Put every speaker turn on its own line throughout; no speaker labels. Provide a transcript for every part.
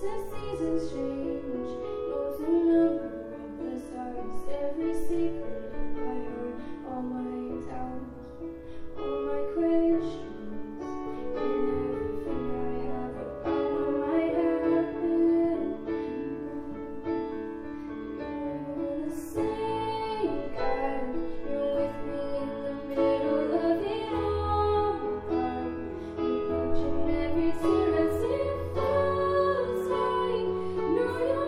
the seasons change, knows the number of the stars, every secret in my heart, all my doubts, all my questions, and everything I have about what might happen. You're the same God, you're with me in the middle of it all, God. You're watching every tear as it falls. I know you're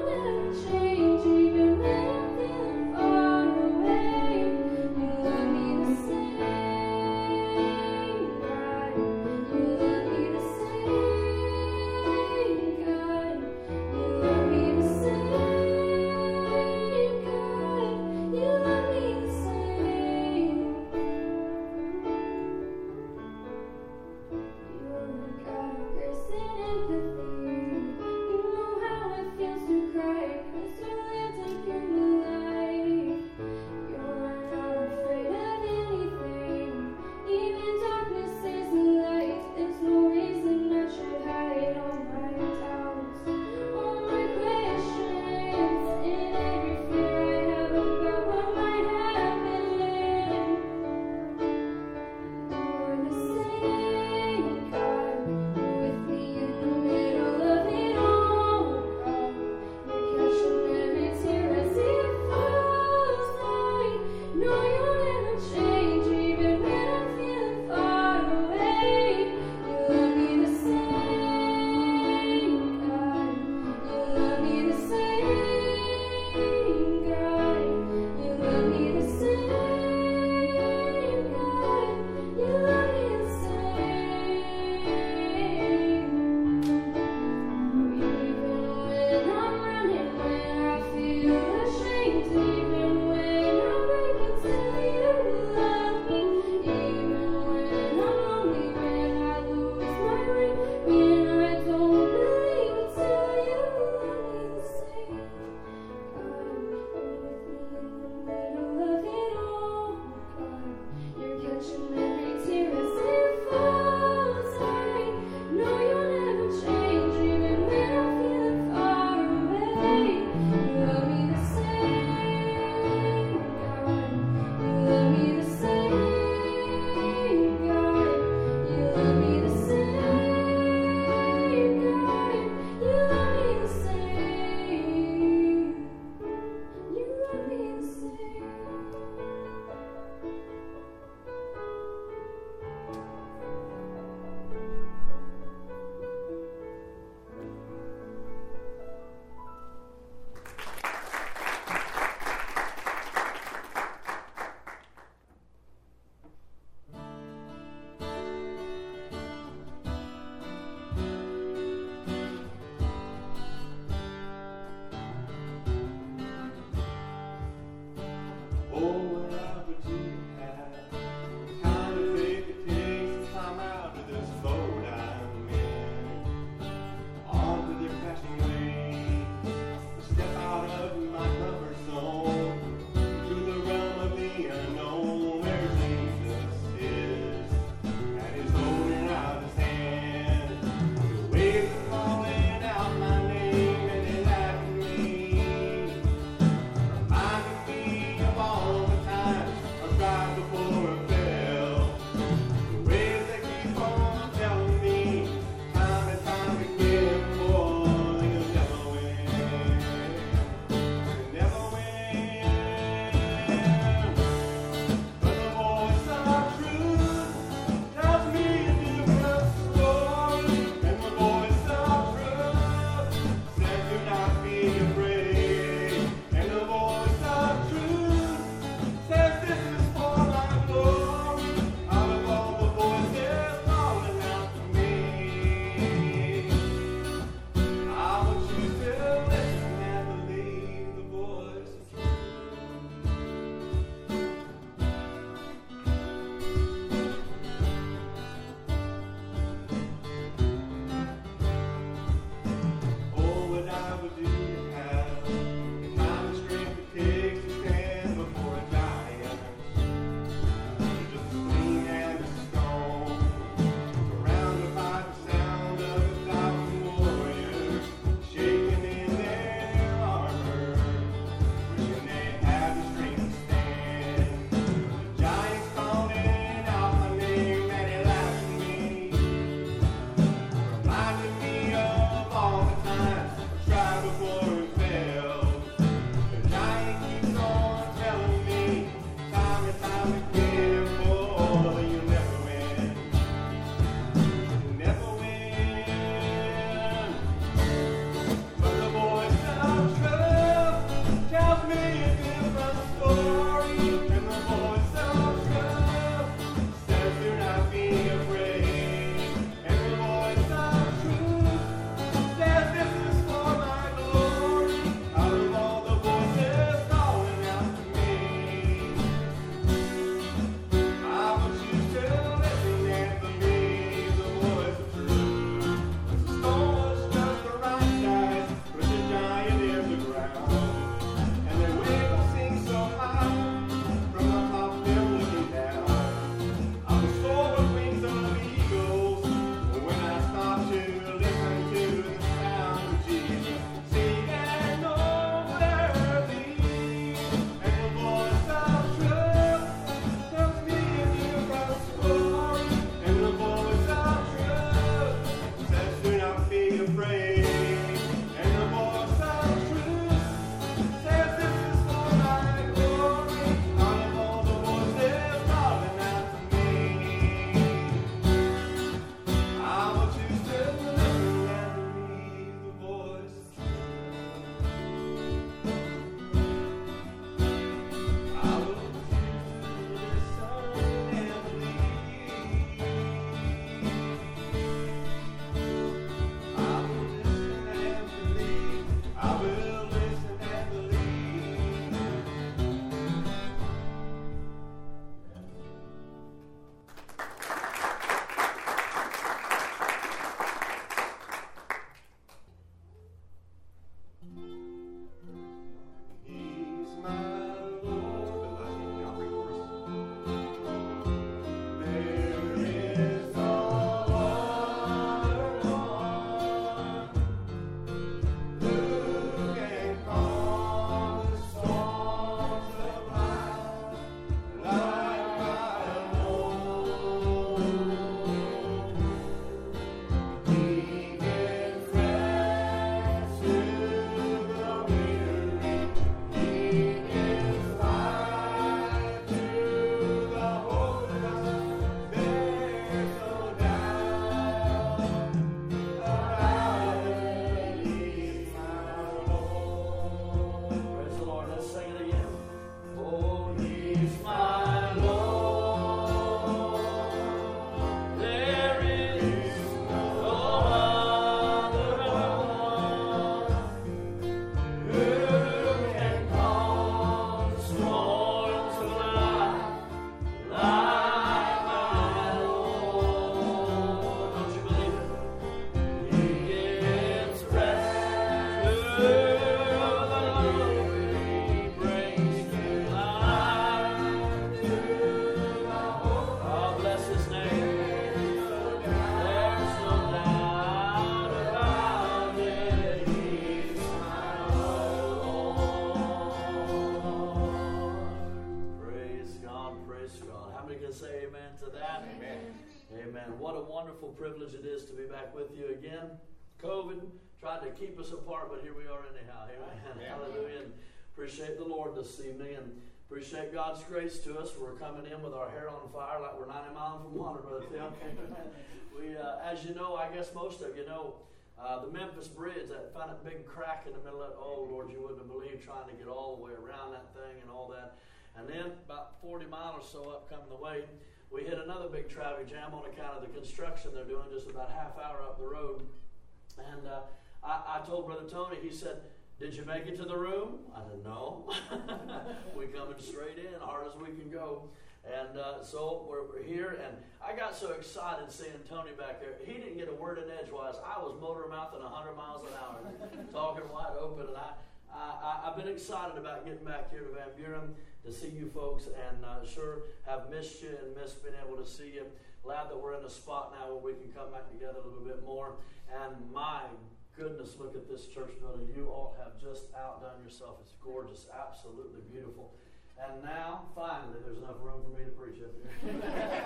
Amen. What a wonderful privilege it is to be back with you again. COVID tried to keep us apart, but here we are anyhow. Amen. Yeah. Hallelujah. And appreciate the Lord this evening and appreciate God's grace to us. We're coming in with our hair on fire like we're 90 miles from water, Brother Tim. We, as you know, I guess most of you know, the Memphis Bridge, that found that big crack in the middle of it. Oh, Lord, you wouldn't have believed trying to get all the way around that thing and all that. And then about 40 miles or so up coming the way, we hit another big traffic jam on account of the construction they're doing just about a half hour up the road. And I told Brother Tony, he said, "Did you make it to the room?" I said, "No." We coming straight in, hard as we can go. And so we're here, and I got so excited seeing Tony back there. He didn't get a word in edgewise. I was motor mouthing 100 miles an hour, talking wide open. And I've been excited about getting back here to Van Buren to see you folks, and sure have missed you and missed being able to see you. Glad that we're in a spot now where we can come back together a little bit more. And my goodness, look at this church building. You all have just outdone yourself. It's gorgeous, absolutely beautiful. And now, finally, there's enough room for me to preach up here.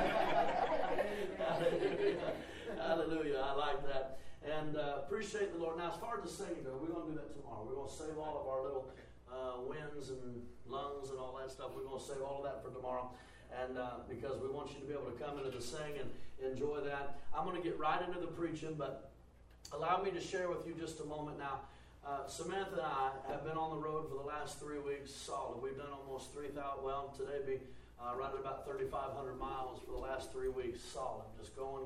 Hallelujah. Hallelujah. I like that. And appreciate the Lord. Now, as far as the singing goes, we're going to do that tomorrow. We're going to save all of our little winds and lungs and all that stuff. We're going to save all of that for tomorrow. And because we want you to be able to come into the sing and enjoy that. I'm going to get right into the preaching, but allow me to share with you just a moment now. Samantha and I have been on the road for the last 3 weeks solid. We've done almost 3,000, well, today be right at about 3,500 miles for the last 3 weeks solid. Just going.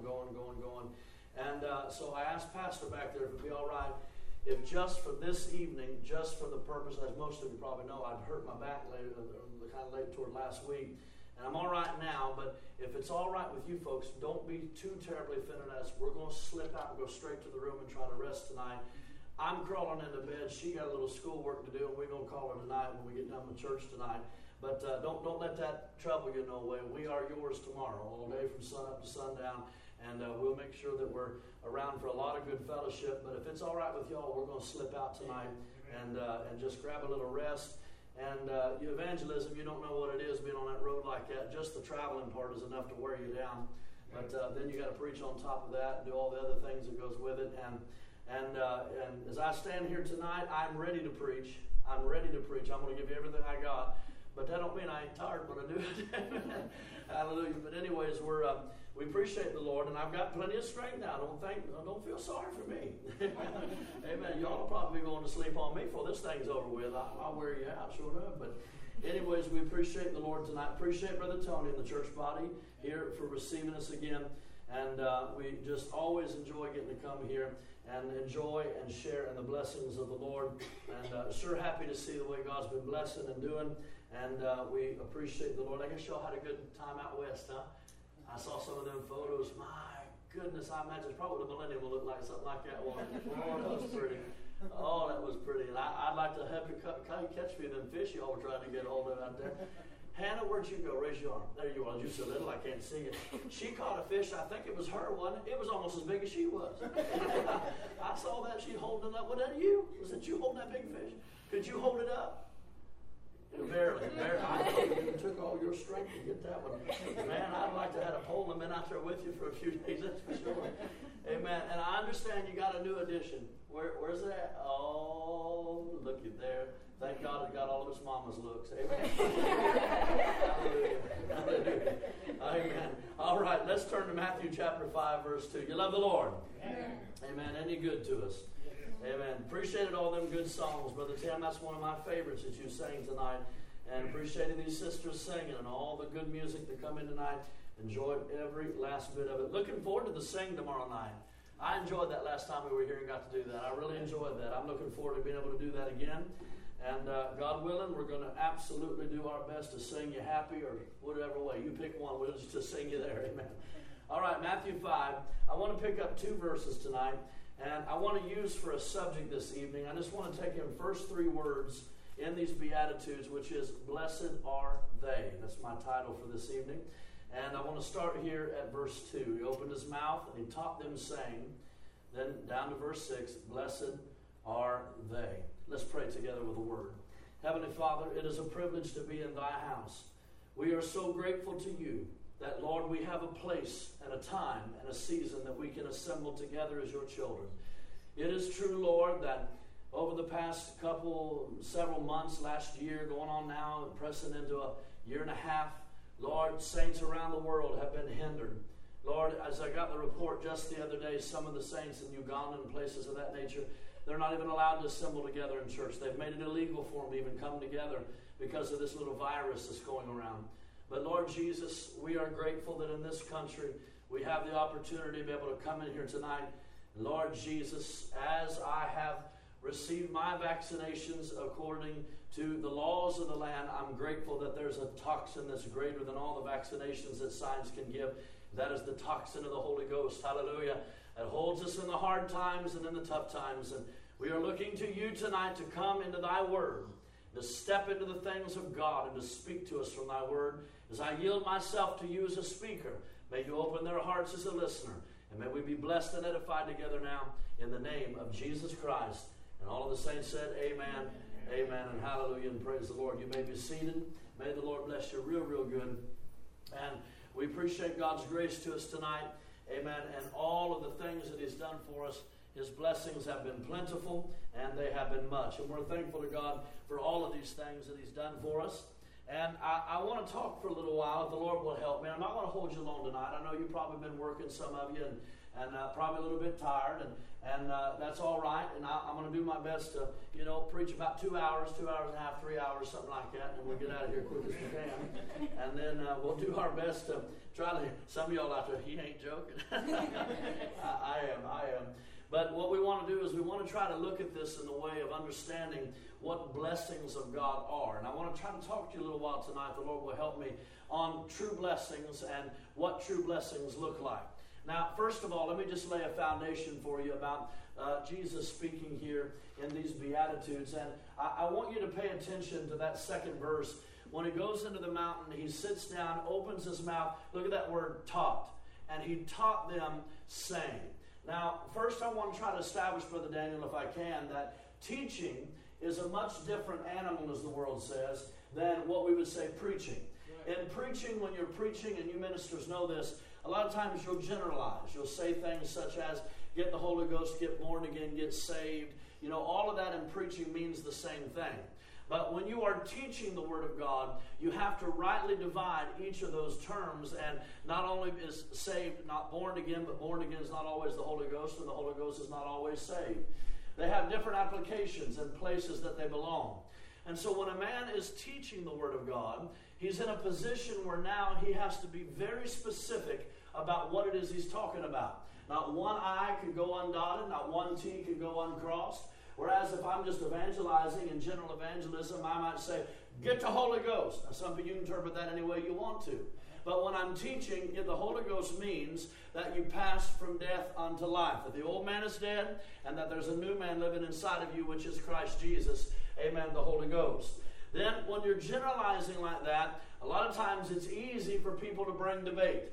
And so I asked Pastor back there if it would be all right if just for this evening, just for the purpose, as most of you probably know, I'd hurt my back kind of late toward last week. And I'm all right now, but if it's all right with you folks, don't be too terribly offended as we're going to slip out and go straight to the room and try to rest tonight. I'm crawling into bed. She got a little schoolwork to do, and we're going to call her tonight when we get done with church tonight. But don't let that trouble you no way. We are yours tomorrow, all day from sun up to sundown, and we'll make sure that we're around for a lot of good fellowship. But if it's all right with y'all, we're going to slip out tonight and just grab a little rest. And evangelism, you don't know what it is being on that road like that. Just the traveling part is enough to wear you down. But then you got to preach on top of that and do all the other things that goes with it. And as I stand here tonight, I'm ready to preach. I'm ready to preach. I'm going to give you everything I got. But that don't mean I ain't tired when I do it. Hallelujah. But anyways, we appreciate the Lord, and I've got plenty of strength now. Don't feel sorry for me. Amen. Y'all will probably be going to sleep on me before this thing's over with. I'll wear you out, sure enough. But anyways, we appreciate the Lord tonight. Appreciate Brother Tony and the church body here for receiving us again. And we just always enjoy getting to come here and enjoy and share in the blessings of the Lord. And sure happy to see the way God's been blessing and doing. And we appreciate the Lord. I guess y'all had a good time out west, huh? I saw some of them photos. My goodness, I imagine it's probably what the millennium will look like, something like that one. Oh, that was pretty. Oh, that was pretty. And I'd like to help you catch me them fish y'all were trying to get hold of out there. Hannah, where'd you go? Raise your arm. There you are. You're so little, I can't see you. She caught a fish. I think it was her, wasn't it? It was almost as big as she was. I saw that. She holding it up. Was that you? Was it you holding that big fish? Could you hold it up? Barely. I know it took all your strength to get that one. Man, I'd like to have a pole and been out there with you for a few days, that's for sure. Amen. And I understand you got a new addition. Where's that? Oh, look at there. Thank God it got all of its mama's looks. Amen. Hallelujah. Amen. All right, let's turn to Matthew chapter 5, verse 2. You love the Lord? Amen. Amen. Any good to us? Amen. Appreciated all them good songs, Brother Tim. That's one of my favorites that you sang tonight. And appreciated these sisters singing and all the good music that come in tonight. Enjoyed every last bit of it. Looking forward to the sing tomorrow night. I enjoyed that last time we were here and got to do that. I really enjoyed that. I'm looking forward to being able to do that again. And God willing, we're going to absolutely do our best to sing you happy or whatever way. You pick one, we'll just sing you there. Amen. All right, Matthew 5. I want to pick up 2 verses tonight. And I want to use for a subject this evening, I just want to take in the first 3 words in these Beatitudes, which is, blessed are they. That's my title for this evening. And I want to start here at verse 2. He opened his mouth and he taught them, saying, then down to verse 6, blessed are they. Let's pray together with a word. Heavenly Father, it is a privilege to be in thy house. We are so grateful to you that, Lord, we have a place and a time and a season that we can assemble together as your children. It is true, Lord, that over the past several months, last year, going on now, and pressing into a year and a half, Lord, saints around the world have been hindered. Lord, as I got the report just the other day, some of the saints in Uganda and places of that nature, they're not even allowed to assemble together in church. They've made it illegal for them to even come together because of this little virus that's going around. But Lord Jesus, we are grateful that in this country we have the opportunity to be able to come in here tonight. Lord Jesus, as I have received my vaccinations according to the laws of the land, I'm grateful that there's a toxin that's greater than all the vaccinations that science can give. That is the toxin of the Holy Ghost. Hallelujah. That holds us in the hard times and in the tough times. And we are looking to you tonight to come into thy word, to step into the things of God and to speak to us from thy word. As I yield myself to you as a speaker, may you open their hearts as a listener. And may we be blessed and edified together now in the name of Jesus Christ. And all of the saints said, amen, amen, and hallelujah, and praise the Lord. You may be seated. May the Lord bless you real, real good. And we appreciate God's grace to us tonight. Amen. And all of the things that he's done for us, his blessings have been plentiful and they have been much. And we're thankful to God for all of these things that he's done for us. And I want to talk for a little while, if the Lord will help me. I'm not going to hold you long tonight. I know you've probably been working, some of you, and probably a little bit tired, and that's all right. And I'm going to do my best to, preach about 2 hours, 2 hours and a half, 3 hours, something like that, and we'll get out of here quick as we can. And then we'll do our best to try to, some of y'all out there, he ain't joking. I am. But what we want to do is we want to try to look at this in the way of understanding what blessings of God are. And I want to try to talk to you a little while tonight. The Lord will help me on true blessings and what true blessings look like. Now, first of all, let me just lay a foundation for you about Jesus speaking here in these Beatitudes. And I want you to pay attention to that second verse. When he goes into the mountain, he sits down, opens his mouth. Look at that word, taught. And he taught them, saying. Now, first I want to try to establish, Brother Daniel, if I can, that teaching is a much different animal, as the world says, than what we would say preaching. Right. In preaching, when you're preaching, and you ministers know this, a lot of times you'll generalize. You'll say things such as, get the Holy Ghost, get born again, get saved. All of that in preaching means the same thing. But when you are teaching the Word of God, you have to rightly divide each of those terms. And not only is saved not born again, but born again is not always the Holy Ghost, and the Holy Ghost is not always saved. They have different applications and places that they belong. And so when a man is teaching the Word of God, he's in a position where now he has to be very specific about what it is he's talking about. Not one I could go undotted, not one T could go uncrossed. Whereas if I'm just evangelizing in general evangelism, I might say, get the Holy Ghost. Now, some of you can interpret that any way you want to. But when I'm teaching, get the Holy Ghost means that you pass from death unto life. That the old man is dead, and that there's a new man living inside of you, which is Christ Jesus. Amen, the Holy Ghost. Then, when you're generalizing like that, a lot of times it's easy for people to bring debate.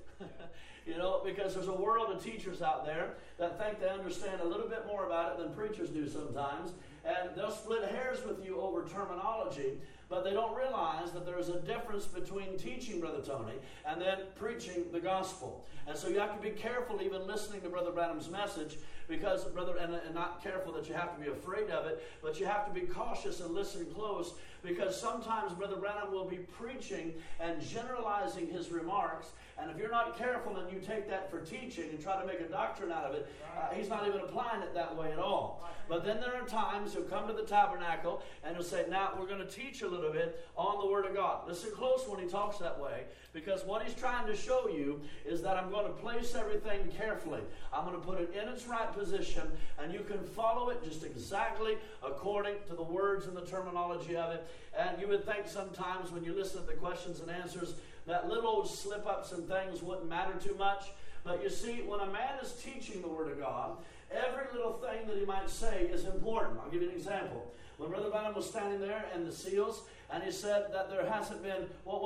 Because there's a world of teachers out there that think they understand a little bit more about it than preachers do sometimes. And they'll split hairs with you over terminology, but they don't realize that there's a difference between teaching, Brother Tony, and then preaching the gospel. And so you have to be careful even listening to Brother Branham's message, because, and not careful that you have to be afraid of it, but you have to be cautious and listen close, because sometimes Brother Branham will be preaching and generalizing his remarks, and if you're not careful and you take that for teaching and try to make a doctrine out of it, he's not even applying it that way at all. But then there are times he'll come to the tabernacle and he'll say, now we're going to teach a little bit on the Word of God. Listen close when he talks that way, because what he's trying to show you is that I'm going to place everything carefully. I'm going to put it in its right position, and you can follow it just exactly according to the words and the terminology of it. And you would think sometimes when you listen to the questions and answers that little slip-ups and things wouldn't matter too much. But you see, when a man is teaching the Word of God, every little thing that he might say is important. I'll give you an example. When Brother Branham was standing there in the seals, and he said that there hasn't been,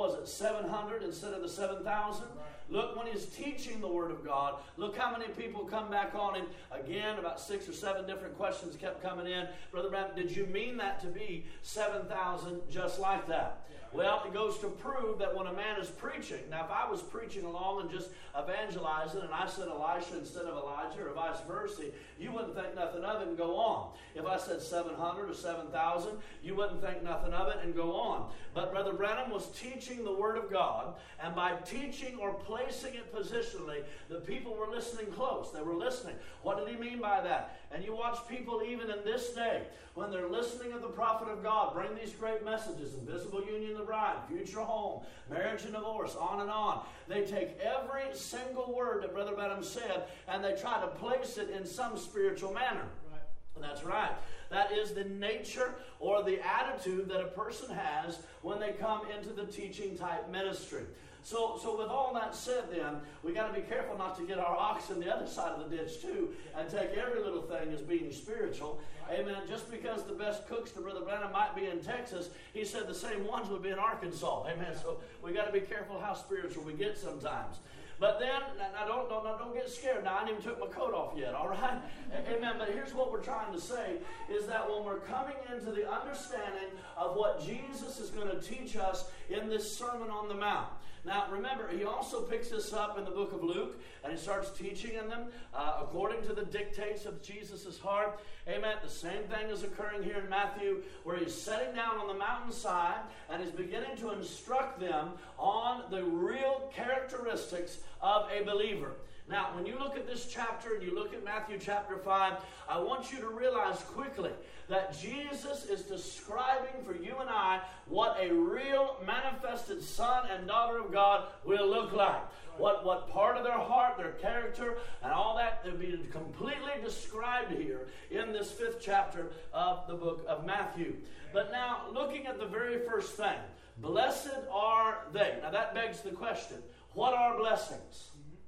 700 instead of the 7,000? Look, when he's teaching the Word of God, look how many people come back on him. Again, about 6 or 7 different questions kept coming in. Brother Branham, did you mean that to be 7,000 just like that? Well, it goes to prove that when a man is preaching, now if I was preaching along and just evangelizing and I said Elisha instead of Elijah or vice versa, you wouldn't think nothing of it and go on. If I said 700 or 7,000, you wouldn't think nothing of it and go on. But Brother Branham was teaching the Word of God, and by teaching or placing it positionally, the people were listening close. They were listening. What did he mean by that? And you watch people even in this day, when they're listening to the prophet of God, bring these great messages, invisible union of the bride, future home, marriage and divorce, on and on. They take every single word that Brother Branham said, and they try to place it in some spiritual manner. And that's right. That is the nature or the attitude that a person has when they come into the teaching type ministry. So with all that said then, we got to be careful not to get our ox in the other side of the ditch too and take every little thing as being spiritual. Amen. Just because the best cooks to Brother Branham might be in Texas, he said the same ones would be in Arkansas. Amen. So we got to be careful how spiritual we get sometimes. But then, now don't get scared. Now, I didn't even took my coat off yet, all right? Amen. But here's what we're trying to say, is that when we're coming into the understanding of what Jesus is going to teach us in this Sermon on the Mount. Now, remember, he also picks this up in the book of Luke, and he starts teaching in them according to the dictates of Jesus' heart. Amen. The same thing is occurring here in Matthew, where he's sitting down on the mountainside, and he's beginning to instruct them on the real characteristics of a believer. Now, when you look at this chapter and you look at Matthew chapter 5, I want you to realize quickly that Jesus is describing for you and I what a real manifested son and daughter of God will look like. What part of their heart, their character, and all that will be completely described here in this 5th chapter of the book of Matthew. But now, looking at the very first thing, blessed are they. Now that begs the question, what are blessings?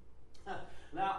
Now,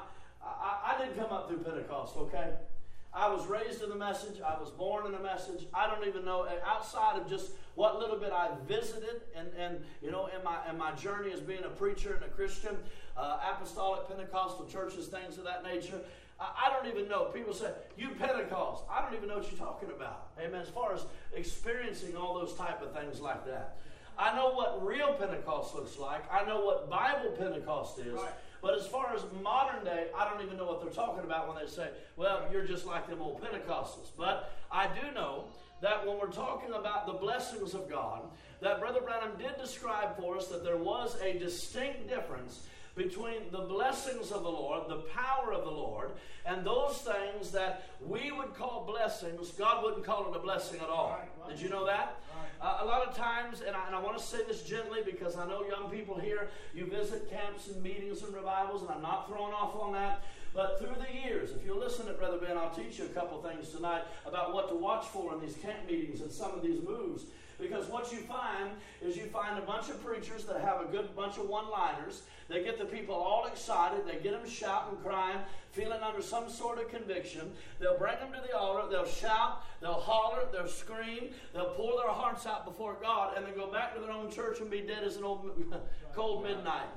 I didn't come up through Pentecost, okay? I was raised in the message. I was born in the message. I don't even know, outside of just what little bit I visited and you know, in my journey as being a preacher and a Christian, apostolic Pentecostal churches, things of that nature, I don't even know. People say, you Pentecost. I don't even know what you're talking about. Amen. As far as experiencing all those type of things like that. I know what real Pentecost looks like. I know what Bible Pentecost is. Right. But as far as modern day, I don't even know what they're talking about when they say, well, you're just like them old Pentecostals. But I do know that when we're talking about the blessings of God, that Brother Branham did describe for us that there was a distinct difference between the blessings of the Lord, the power of the Lord, and those things that we would call blessings, God wouldn't call it a blessing at all. Right. Did you know that? Right. A lot of times, and I want to say this gently because I know young people here, you visit camps and meetings and revivals, and I'm not throwing off on that. But through the years, if you'll listen to Brother Ben, I'll teach you a couple things tonight about what to watch for in these camp meetings and some of these moves. Because what you find is you find a bunch of preachers that have a good bunch of one-liners. They get the people all excited. They get them shouting, crying, feeling under some sort of conviction. They'll bring them to the altar. They'll shout. They'll holler. They'll scream. They'll pour their hearts out before God, and then go back to their own church and be dead as an old cold midnight.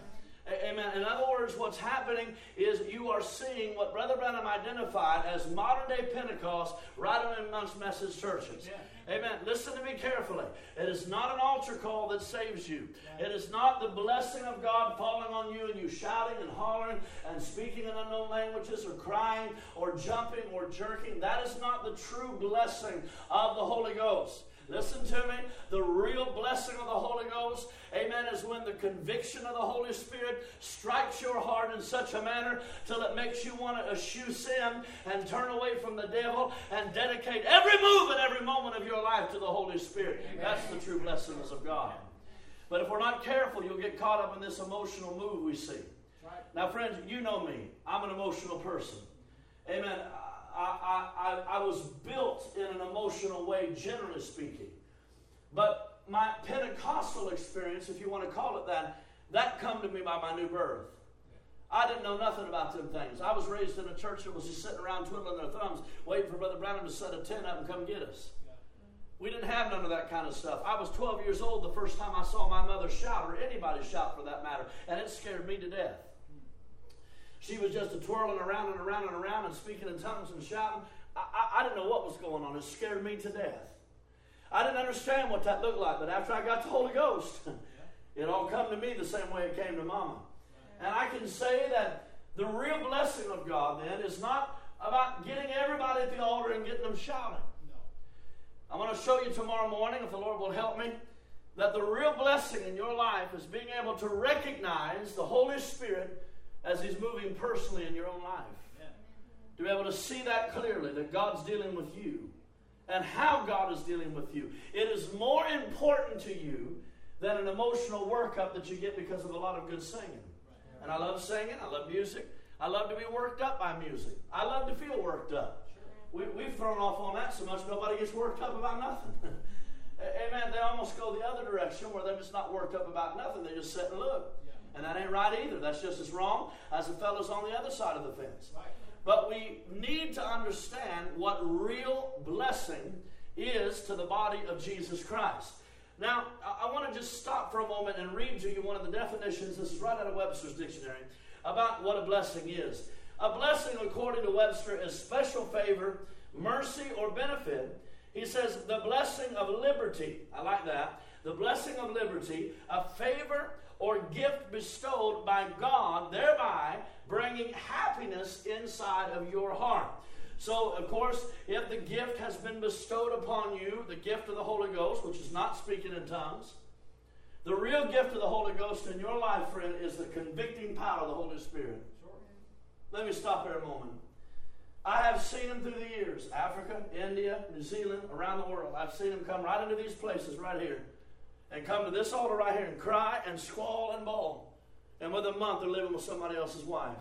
Amen. In other words, what's happening is you are seeing what Brother Branham identified as modern-day Pentecost right amongst message churches. Yeah. Amen. Listen to me carefully. It is not an altar call that saves you. Yeah. It is not the blessing of God falling on you and you shouting and hollering and speaking in unknown languages or crying or jumping or jerking. That is not the true blessing of the Holy Ghost. Listen to me. The real blessing of the Holy Ghost, amen, is when the conviction of the Holy Spirit strikes your heart in such a manner till it makes you want to eschew sin and turn away from the devil and dedicate every move and every moment of your life to the Holy Spirit. Amen. That's the true blessings of God. But if we're not careful, you'll get caught up in this emotional move we see. Right. Now, friends, you know me. I'm an emotional person. Amen. I was built in an emotional way, generally speaking. But my Pentecostal experience, if you want to call it that, that come to me by my new birth. I didn't know nothing about them things. I was raised in a church that was just sitting around twiddling their thumbs, waiting for Brother Branham to set a tent up and come get us. We didn't have none of that kind of stuff. I was 12 years old the first time I saw my mother shout, or anybody shout for that matter, and it scared me to death. She was just twirling around and around and around and speaking in tongues and shouting. I didn't know what was going on. It scared me to death. I didn't understand what that looked like, but after I got the Holy Ghost, it all come to me the same way it came to Mama. And I can say that the real blessing of God then is not about getting everybody at the altar and getting them shouting. I want to show you tomorrow morning, if the Lord will help me, that the real blessing in your life is being able to recognize the Holy Spirit as He's moving personally in your own life. To be able to see that clearly, that God's dealing with you and how God is dealing with you. It is more important to you than an emotional workup that you get because of a lot of good singing. And I love singing. I love music. I love to be worked up by music. I love to feel worked up. We've thrown off on that so much nobody gets worked up about nothing. Amen. They almost go the other direction where they're just not worked up about nothing. They just sit and look. And that ain't right either. That's just as wrong as the fellows on the other side of the fence. But we need to understand what real blessing is to the body of Jesus Christ. Now, I want to just stop for a moment and read to you one of the definitions. This is right out of Webster's dictionary about what a blessing is. A blessing, according to Webster, is special favor, mercy, or benefit. He says the blessing of liberty. I like that. The blessing of liberty, a favor or gift bestowed by God, thereby bringing happiness inside of your heart. So, of course, if the gift has been bestowed upon you, the gift of the Holy Ghost, which is not speaking in tongues, the real gift of the Holy Ghost in your life, friend, is the convicting power of the Holy Spirit. Sure. Let me stop here a moment. I have seen Him through the years. Africa, India, New Zealand, around the world. I've seen Him come right into these places right here and come to this altar right here and cry and squall and bawl. And within a month, they're living with somebody else's wife.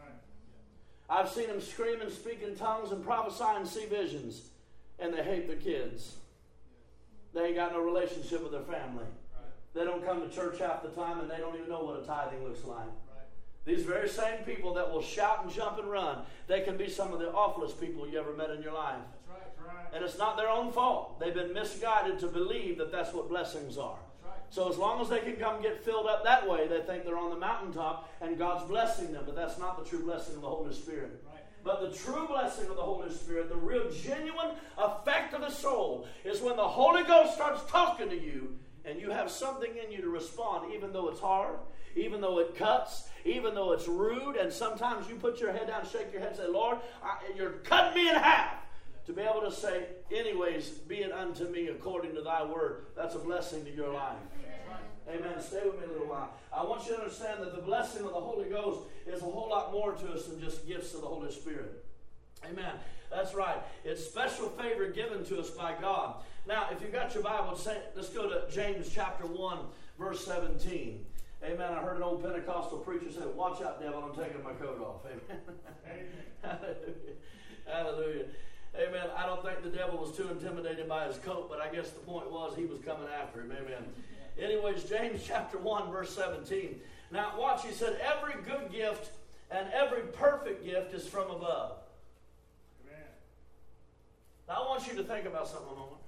I've seen them scream and speak in tongues and prophesy and see visions, and they hate their kids. They ain't got no relationship with their family. They don't come to church half the time, and they don't even know what a tithing looks like. These very same people that will shout and jump and run, they can be some of the awfulest people you ever met in your life. And it's not their own fault. They've been misguided to believe that that's what blessings are. So as long as they can come get filled up that way, they think they're on the mountaintop and God's blessing them. But that's not the true blessing of the Holy Spirit. But the true blessing of the Holy Spirit, the real genuine effect of the soul, is when the Holy Ghost starts talking to you and you have something in you to respond, even though it's hard, even though it cuts, even though it's rude. And sometimes you put your head down, shake your head and say, Lord, you're cutting me in half. To be able to say, anyways, be it unto me according to thy word. That's a blessing to your life. Amen. Stay with me a little while. I want you to understand that the blessing of the Holy Ghost is a whole lot more to us than just gifts of the Holy Spirit. Amen. That's right. It's special favor given to us by God. Now, if you've got your Bible, let's go to James chapter 1, verse 17. Amen. I heard an old Pentecostal preacher say, watch out, devil, I'm taking my coat off. Amen. Hallelujah. Hallelujah. Amen. I don't think the devil was too intimidated by his coat, but I guess the point was he was coming after him. Amen. Anyways, James chapter 1, verse 17. Now, watch. He said, every good gift and every perfect gift is from above. Amen. Now, I want you to think about something a moment.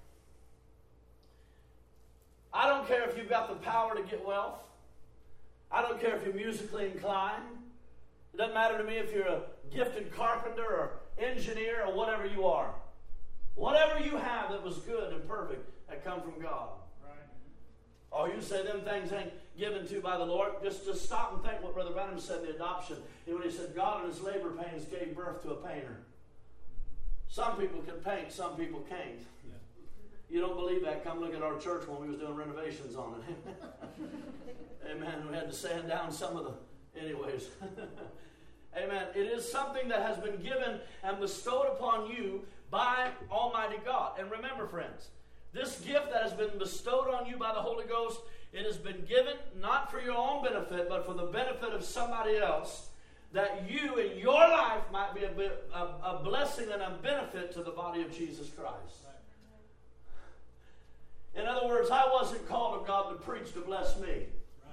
I don't care if you've got the power to get wealth. I don't care if you're musically inclined. It doesn't matter to me if you're a gifted carpenter or engineer or whatever you are. Whatever you have that was good and perfect, that come from God. Right. Or you say them things ain't given to by the Lord. Just stop and think what Brother Branham said in the adoption. When he said God in his labor pains gave birth to a painter. Some people can paint, some people can't. Yeah. You don't believe that? Come look at our church when we was doing renovations on it. Amen. We had to sand down some of the... Anyways... Amen. It is something that has been given and bestowed upon you by Almighty God. And remember, friends, this gift that has been bestowed on you by the Holy Ghost, it has been given not for your own benefit, but for the benefit of somebody else, that you in your life might be a blessing and a benefit to the body of Jesus Christ. In other words, I wasn't called of God to preach to bless me.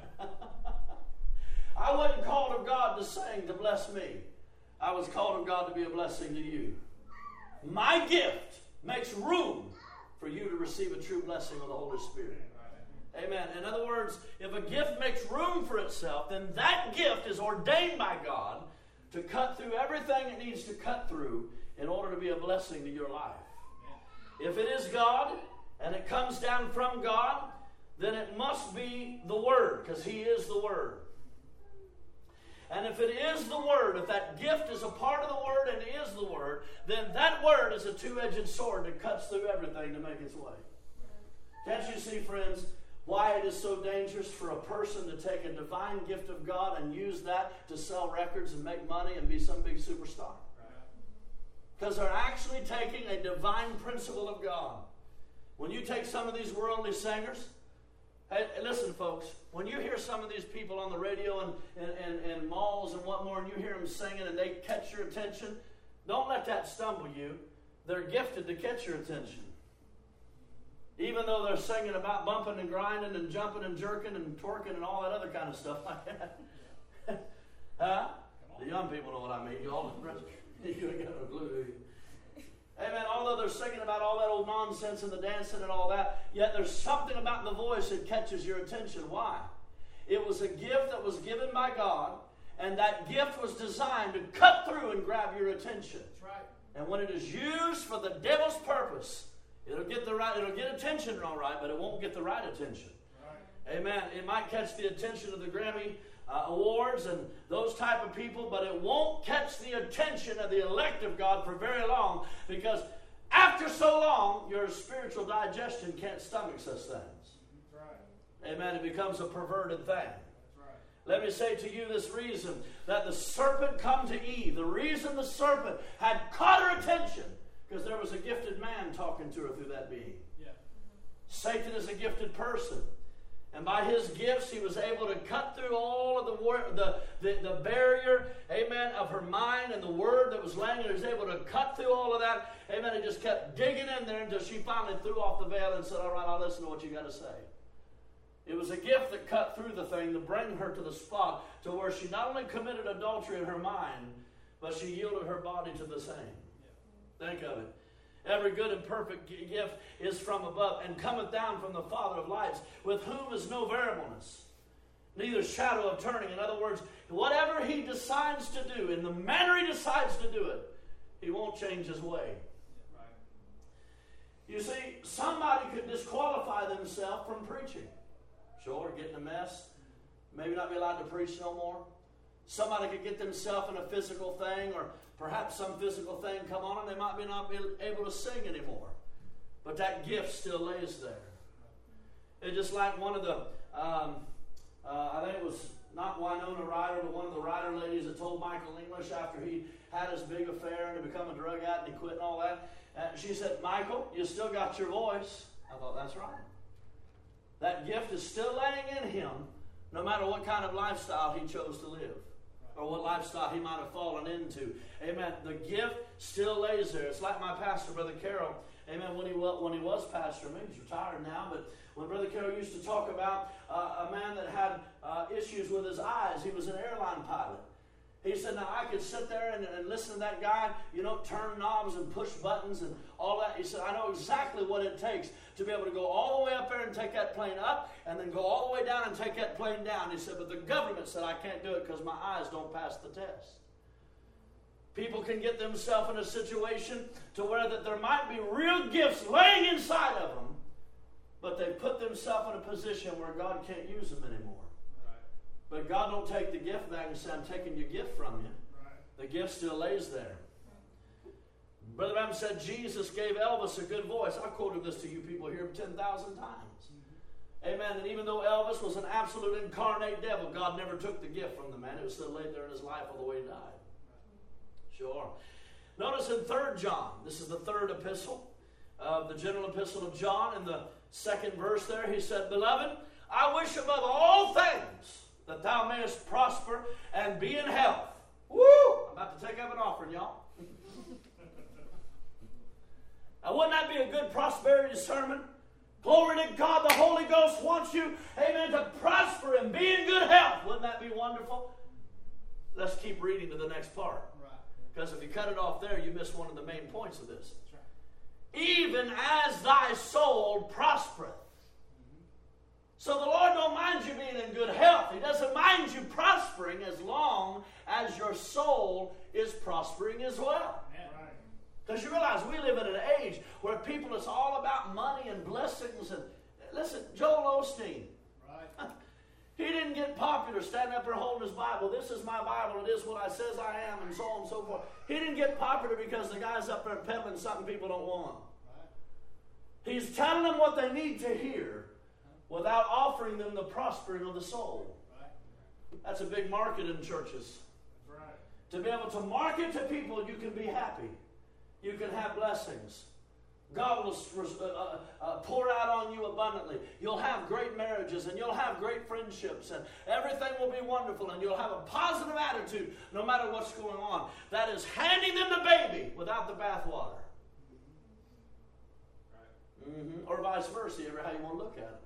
I wasn't called of God to sing to bless me. I was called of God to be a blessing to you. My gift makes room for you to receive a true blessing of the Holy Spirit. Amen. In other words, if a gift makes room for itself, then that gift is ordained by God to cut through everything it needs to cut through in order to be a blessing to your life. If it is God and it comes down from God, then it must be the Word, because He is the Word. And if it is the Word, if that gift is a part of the Word and is the Word, then that Word is a two-edged sword that cuts through everything to make its way. Can't you see, friends, why it is so dangerous for a person to take a divine gift of God and use that to sell records and make money and be some big superstar? Because they're actually taking a divine principle of God. When you take some of these worldly singers, hey, listen, folks, when you hear some of these people on the radio and malls and what more, and you hear them singing and they catch your attention, don't let that stumble you. They're gifted to catch your attention. Even though they're singing about bumping and grinding and jumping and jerking and twerking and all that other kind of stuff like that. Huh? The young people know what I mean. You all you ain't got no clue, do you? Amen. Although they're singing about all that old nonsense and the dancing and all that, yet there's something about the voice that catches your attention. Why? It was a gift that was given by God, and that gift was designed to cut through and grab your attention. That's right. And when it is used for the devil's purpose, it'll get attention all right, but it won't get the right attention. Right. Amen. It might catch the attention of the Grammy awards and those type of people, but it won't catch the attention of the elect of God for very long, because after so long, your spiritual digestion can't stomach such things. That's right. Amen. It becomes a perverted thing. That's right. Let me say to you this reason that the serpent come to Eve. The reason the serpent had caught her attention, because there was a gifted man talking to her through that being. Yeah. Satan is a gifted person. And by his gifts, he was able to cut through all of the barrier, amen, of her mind and the word that was laying there. He was able to cut through all of that, amen, and just kept digging in there until she finally threw off the veil and said, all right, I'll listen to what you got to say. It was a gift that cut through the thing to bring her to the spot to where she not only committed adultery in her mind, but she yielded her body to the same. Yeah. Think of it. Every good and perfect gift is from above, and cometh down from the Father of lights, with whom is no variableness, neither shadow of turning. In other words, whatever he decides to do, in the manner he decides to do it, he won't change his way. Right. You see, somebody could disqualify themselves from preaching. Sure, get in a mess, maybe not be allowed to preach no more. Somebody could get themselves in a physical thing, or perhaps some physical thing come on and they might not be able to sing anymore. But that gift still lays there. It's just like one of the, I think it was not Winona Ryder, but one of the Ryder ladies that told Michael English after he had his big affair and to become a drug addict and he quit and all that. She said, Michael, you still got your voice. I thought, that's right. That gift is still laying in him, no matter what kind of lifestyle he chose to live, or what lifestyle he might have fallen into. Amen. The gift still lays there. It's like my pastor, Brother Carroll. Amen. When he was pastor, maybe he's retired now, but when Brother Carroll used to talk about a man that had issues with his eyes, he was an airline pilot. He said, now I could sit there and listen to that guy, turn knobs and push buttons and all that. He said, I know exactly what it takes to be able to go all the way up there and take that plane up and then go all the way down and take that plane down. He said, but the government said I can't do it because my eyes don't pass the test. People can get themselves in a situation to where that there might be real gifts laying inside of them, but they put themselves in a position where God can't use them anymore. But God don't take the gift back and say, I'm taking your gift from you. Right. The gift still lays there. Brother Branham said Jesus gave Elvis a good voice. I quoted this to you people here 10,000 times. Mm-hmm. Amen. And even though Elvis was an absolute incarnate devil, God never took the gift from the man. It was still laid there in his life all the way he died. Right. Sure. Notice in 3 John, this is the third epistle, the general epistle of John, in the second verse there, he said, Beloved, I wish above all things that thou mayest prosper and be in health. Woo! I'm about to take up an offering, y'all. Now, wouldn't that be a good prosperity sermon? Glory to God, the Holy Ghost wants you, amen, to prosper and be in good health. Wouldn't that be wonderful? Let's keep reading to the next part. Because if you cut it off there, you miss one of the main points of this. even as thy soul prospereth. So the Lord don't mind you being in good health. He doesn't mind you prospering as long as your soul is prospering as well. Because you realize we live in an age where people, it's all about money and blessings. And listen, Joel Osteen, right. He didn't get popular standing up there holding his Bible. This is my Bible. It is what I says I am, and so on and so forth. He didn't get popular because the guy's up there peddling something people don't want. Right. He's telling them what they need to hear without offering them the prospering of the soul. Right. That's a big market in churches. Right. To be able to market to people, you can be happy. You can have blessings. God will pour out on you abundantly. You'll have great marriages, and you'll have great friendships, and everything will be wonderful, and you'll have a positive attitude no matter what's going on. That is handing them the baby without the bathwater. Mm-hmm. Or vice versa, ever how you want to look at it.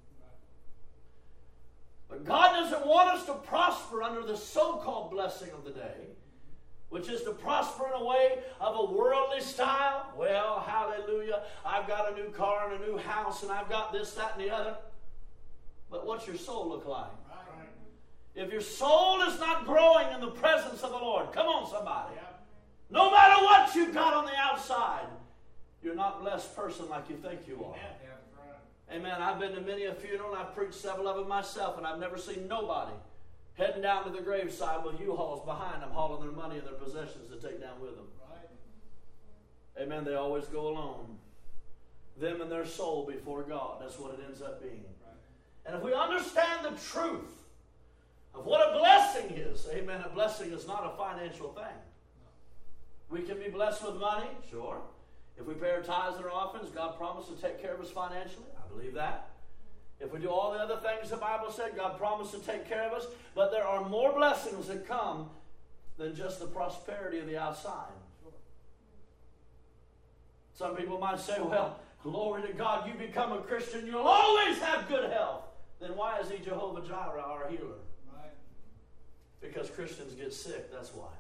But God doesn't want us to prosper under the so-called blessing of the day, which is to prosper in a way of a worldly style. Well, hallelujah, I've got a new car and a new house, and I've got this, that, and the other. But what's your soul look like? Right. If your soul is not growing in the presence of the Lord, come on, somebody. Yeah. No matter what you've got on the outside, you're not a blessed person like you think you are. Yeah. Amen. I've been to many a funeral, and I've preached several of them myself, and I've never seen nobody heading down to the graveside with U-Hauls behind them, hauling their money and their possessions to take down with them. Right. Amen. They always go alone. Them and their soul before God. That's what it ends up being. Right. And if we understand the truth of what a blessing is, amen, a blessing is not a financial thing. No. We can be blessed with money, sure. If we pay our tithes and our offerings, God promised to take care of us financially. I believe that. If we do all the other things the Bible said, God promised to take care of us. But there are more blessings that come than just the prosperity of the outside. Some people might say, well, glory to God, you become a Christian, you'll always have good health. Then why is he Jehovah Jireh, our healer? Right. Because Christians get sick, that's why.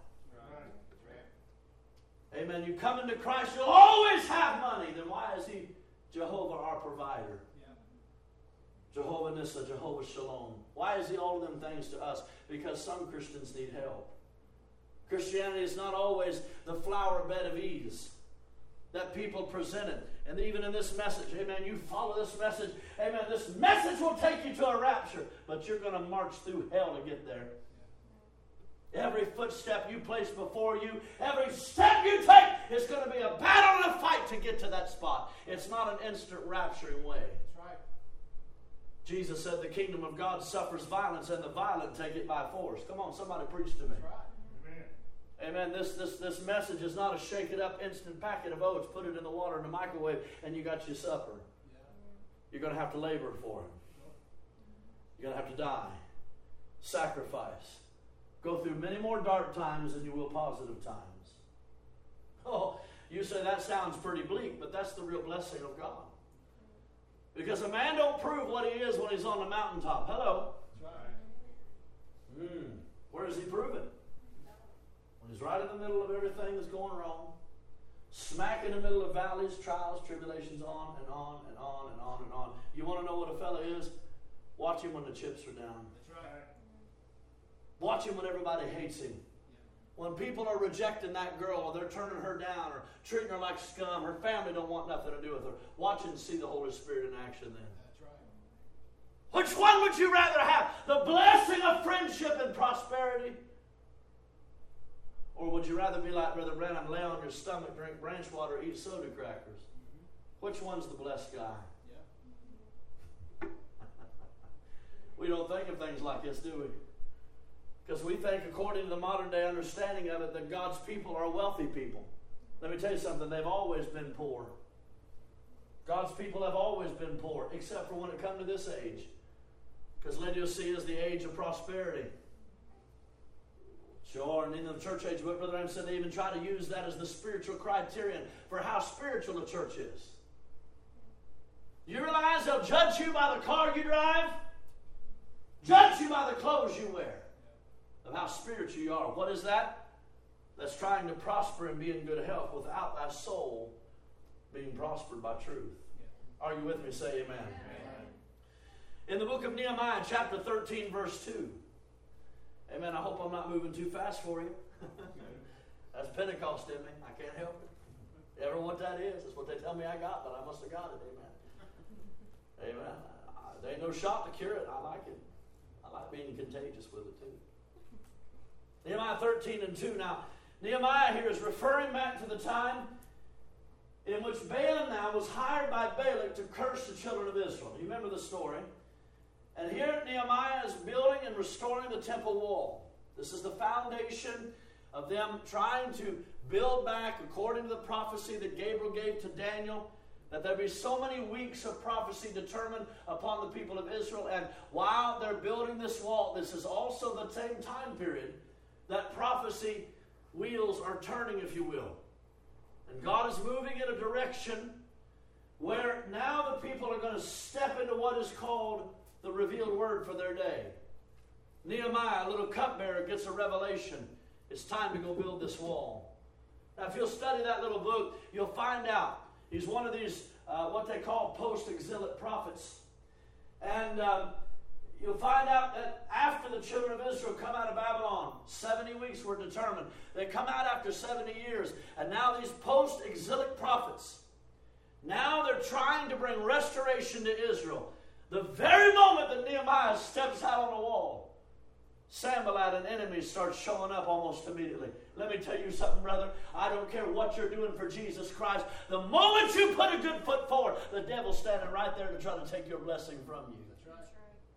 Right. Amen. You come into Christ, you'll always have money. Then why is he Jehovah, our provider? Jehovah Nissa, Jehovah Shalom. Why is he all of them things to us? Because some Christians need help. Christianity is not always the flower bed of ease that people present it. And even in this message, amen, you follow this message, amen, this message will take you to a rapture, but you're going to march through hell to get there. Every footstep you place before you, every step you take, is going to be a battle and a fight to get to that spot. It's not an instant rapturing way. Jesus said the kingdom of God suffers violence, and the violent take it by force. Come on, somebody preach to me. Right. Amen. This message is not a shake it up instant packet of oats, put it in the water in the microwave, and you got your supper. Yeah. You're going to have to labor for it. You're going to have to die. Sacrifice. Go through many more dark times than you will positive times. Oh, you say that sounds pretty bleak, but that's the real blessing of God. Because a man don't prove what he is when he's on the mountaintop. Hello. That's right. Where does he prove it? When he's right in the middle of everything that's going wrong. Smack in the middle of valleys, trials, tribulations, on and on and on and on and on. You want to know what a fella is? Watch him when the chips are down. That's right. Watch him when everybody hates him. When people are rejecting that girl, or they're turning her down, or treating her like scum, her family don't want nothing to do with her. Watch and see the Holy Spirit in action then. That's right. Which one would you rather have? The blessing of friendship and prosperity? Or would you rather be like Brother Branham, lay on your stomach, drink branch water, eat soda crackers? Mm-hmm. Which one's the blessed guy? Yeah. We don't think of things like this, do we? Because we think, according to the modern day understanding of it, that God's people are wealthy people. Let me tell you something, they've always been poor. God's people have always been poor, except for when it comes to this age. Because Laodicea is the age of prosperity. Sure, and in the church age, what Brother Adam said, they even try to use that as the spiritual criterion for how spiritual a church is. You realize they'll judge you by the car you drive? Judge you by the clothes you wear. Of how spiritual you are. What is that? That's trying to prosper and be in good health without thy soul being prospered by truth. Are you with me? Say amen.
Amen.
In the book of Nehemiah, chapter 13, verse 2. Amen. I hope I'm not moving too fast for you. That's Pentecost in me. I can't help it. Ever what that is? That's what they tell me I got, but I must have got it. Amen. Amen. There ain't no shot to cure it. I like it. I like being contagious with it too. Nehemiah 13 and 2. Now, Nehemiah here is referring back to the time in which Balaam now was hired by Balak to curse the children of Israel. You remember the story? And here Nehemiah is building and restoring the temple wall. This is the foundation of them trying to build back, according to the prophecy that Gabriel gave to Daniel, that there be so many weeks of prophecy determined upon the people of Israel. And while they're building this wall, this is also the same time period that prophecy wheels are turning, if you will. And God is moving in a direction where now the people are going to step into what is called the revealed word for their day. Nehemiah, a little cupbearer, gets a revelation. It's time to go build this wall. Now, if you'll study that little book, you'll find out he's one of these, what they call post-exilic prophets. And you'll find out that after the children of Israel come out of Babylon, 70 weeks were determined. They come out after 70 years. And now these post-exilic prophets, now they're trying to bring restoration to Israel. The very moment that Nehemiah steps out on the wall, Sanballat and enemies start showing up almost immediately. Let me tell you something, brother. I don't care what you're doing for Jesus Christ. The moment you put a good foot forward, the devil's standing right there to try to take your blessing from you.
That's right.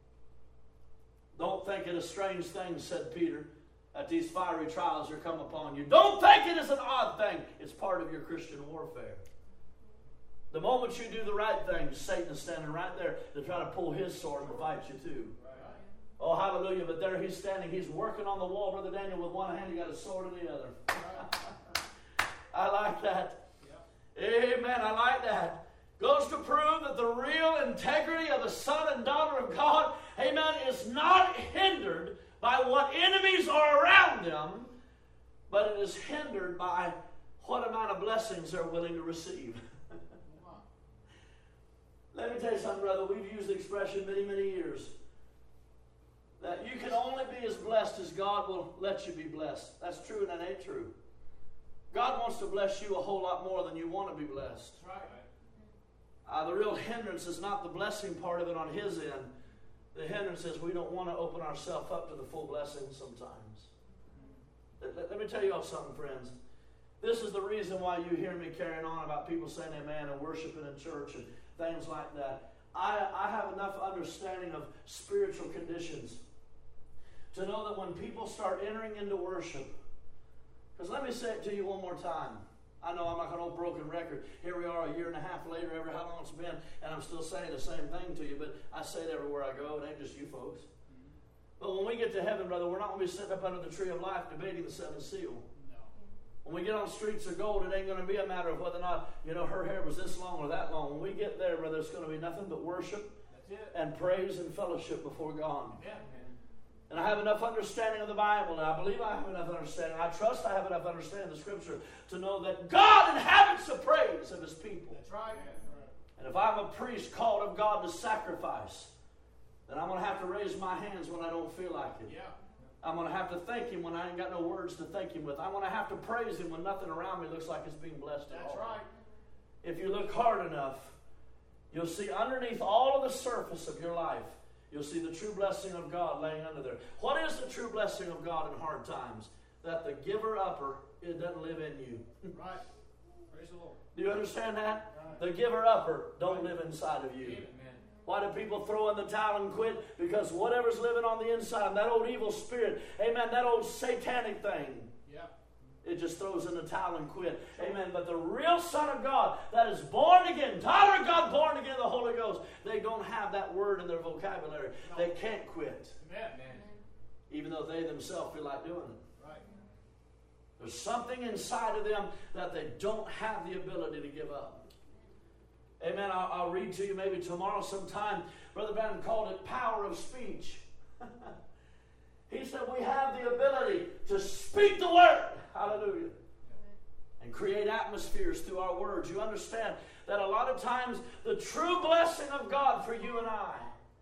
Don't think it a strange thing, said Peter, that these fiery trials are come upon you. Don't think it is an odd thing. It's part of your Christian warfare. The moment you do the right thing, Satan is standing right there to try to pull his sword and fight you too. Oh, hallelujah. But there he's standing. He's working on the wall, Brother Daniel, with one hand. He got a sword in the other. I like that. Amen. I like that. Goes to prove that the real integrity of a son and daughter of God, amen, is not hindered by what enemies are around them, but it is hindered by what amount of blessings they're willing to receive. Let me tell you something, brother. We've used the expression many, many years that you can only be as blessed as God will let you be blessed. That's true and that ain't true. God wants to bless you a whole lot more than you want to be blessed.
That's right.
The real hindrance is not the blessing part of it on his end. The hindrance is we don't want to open ourselves up to the full blessing sometimes. Let me tell you all something, friends. This is the reason why you hear me carrying on about people saying amen and worshiping in church and things like that. I have enough understanding of spiritual conditions to know that when people start entering into worship, because let me say it to you one more time. I know I'm like an old broken record. Here we are a year and a half later, ever how long it's been, and I'm still saying the same thing to you, but I say it everywhere I go. It ain't just you folks. But when we get to heaven, brother, we're not going to be sitting up under the tree of life debating the seventh seal. When we get on streets of gold, it ain't going to be a matter of whether or not, her hair was this long or that long. When we get there, brother, it's going to be nothing but worship and praise and fellowship before God.
Yeah.
And I have enough understanding of the Bible, and I believe I have enough understanding. I trust I have enough understanding of the Scripture to know that God inhabits the praise of His people.
That's right.
And if I'm a priest called of God to sacrifice, then I'm going to have to raise my hands when I don't feel like it.
Yeah.
I'm going to have to thank Him when I ain't got no words to thank Him with. I'm going to have to praise Him when nothing around me looks like it's being blessed at all.
That's right.
If you look hard enough, you'll see underneath all of the surface of your life, you'll see the true blessing of God laying under there. What is the true blessing of God in hard times? That the giver-upper, it doesn't live in you.
Right. Praise the Lord.
Do you understand that?
Right.
The giver-upper don't live inside of you.
Amen.
Why do people throw in the towel and quit? Because whatever's living on the inside, that old evil spirit, amen, that old satanic thing,
Yeah.
it just throws in the towel and quit. Amen. But the real Son of God that is born again, daughter of God born again of the Holy Ghost, they don't have that word in their vocabulary.
No.
They can't quit,
Amen.
even though they themselves feel like doing it.
Right.
There's something inside of them that they don't have the ability to give up. Amen. I'll read to you maybe tomorrow sometime. Brother Branham called it power of speech. He said we have the ability to speak the word. Hallelujah. and create atmospheres through our words. You understand that a lot of times the true blessing of God for you and I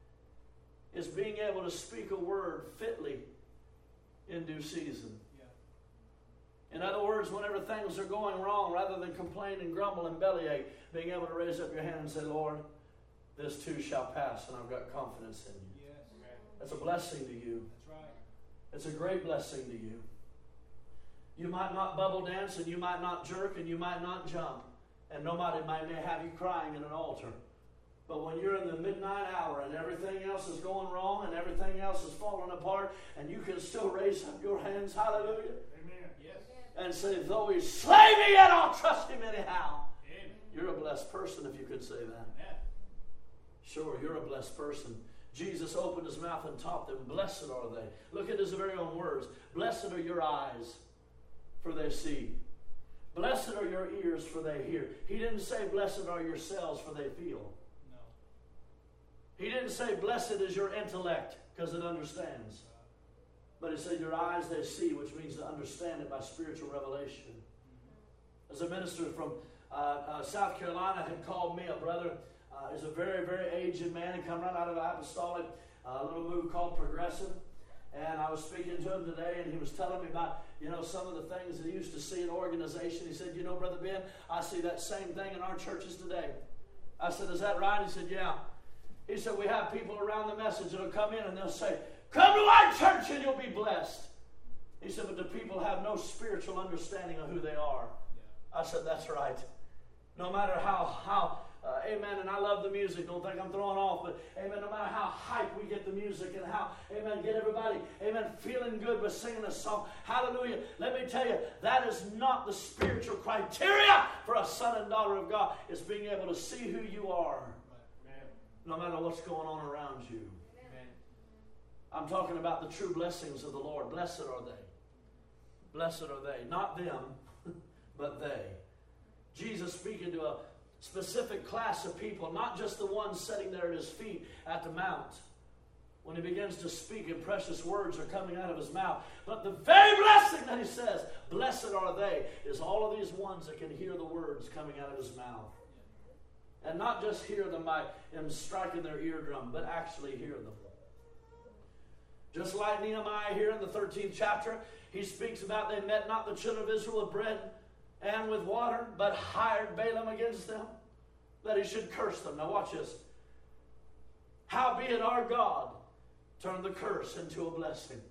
is being able to speak a word fitly in due season. Yeah. In other words, whenever things are going wrong, rather than complain and grumble and bellyache, being able to raise up your hand and say, Lord, this too shall pass, and I've got confidence in you. Yes. That's a blessing to you.
That's right.
It's a great blessing to you. You might not bubble dance, and you might not jerk, and you might not jump, and nobody may have you crying in an altar. But when you're in the midnight hour and everything else is going wrong and everything else is falling apart, and you can still raise up your hands, hallelujah,
amen, yes,
and say, though he slay me, yet I'll trust him anyhow.
Amen.
You're a blessed person if you could say that.
Amen.
Sure, you're a blessed person. Jesus opened his mouth and taught them, blessed are they. Look at his very own words. Blessed are your eyes, for they see. Blessed are your ears, for they hear. He didn't say, blessed are yourselves, for they feel.
No.
He didn't say, blessed is your intellect, because it understands. But he said, your eyes, they see, which means to understand it by spiritual revelation. As a minister from South Carolina had called me, a brother, is a very, very aged man. He come right out of the apostolic little move called Progressive. And I was speaking to him today, and he was telling me about, some of the things that he used to see in organization. He said, Brother Ben, I see that same thing in our churches today. I said, is that right? He said, yeah. He said, we have people around the message that will come in and they'll say, come to our church and you'll be blessed. He said, but the people have no spiritual understanding of who they are. Yeah. I said, that's right. No matter how amen, and I love the music, don't think I'm throwing off, but amen, no matter how hype we get the music and how, amen, get everybody, amen, feeling good with singing a song, hallelujah, let me tell you, that is not the spiritual criteria for a son and daughter of God. It's being able to see who you are, no matter what's going on around you. Amen. I'm talking about the true blessings of the Lord. Blessed are they. Blessed are they. Not them, but they. Jesus speaking to a specific class of people, not just the ones sitting there at his feet at the mount. When he begins to speak and precious words are coming out of his mouth. But the very blessing that he says, blessed are they, is all of these ones that can hear the words coming out of his mouth. And not just hear them by him striking their eardrum, but actually hear them. Just like Nehemiah here in the 13th chapter, he speaks about they met not the children of Israel with bread and with water, but hired Balaam against them, that he should curse them. Now watch this. Howbeit our God turned the curse into a blessing.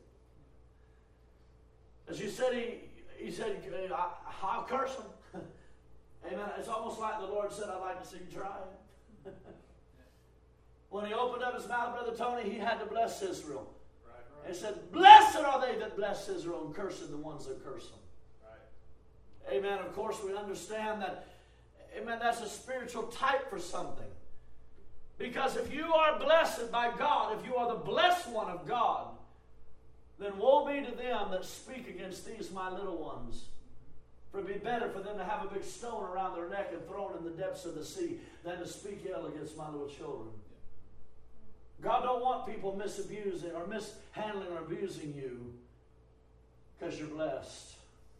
As you said, he said, I'll curse them. Amen. It's almost like the Lord said, I'd like to see you try it. When he opened up his mouth, Brother Tony, he had to bless Israel. Right. He said, blessed are they that bless Israel, and cursed the ones that curse them. Right. Amen. Of course, we understand that, amen, that's a spiritual type for something. Because if you are blessed by God, if you are the blessed one of God, then woe be to them that speak against these my little ones. For it would be better for them to have a big stone around their neck and thrown in the depths of the sea than to speak ill against my little children. God don't want people misabusing or mishandling or abusing you because you're blessed.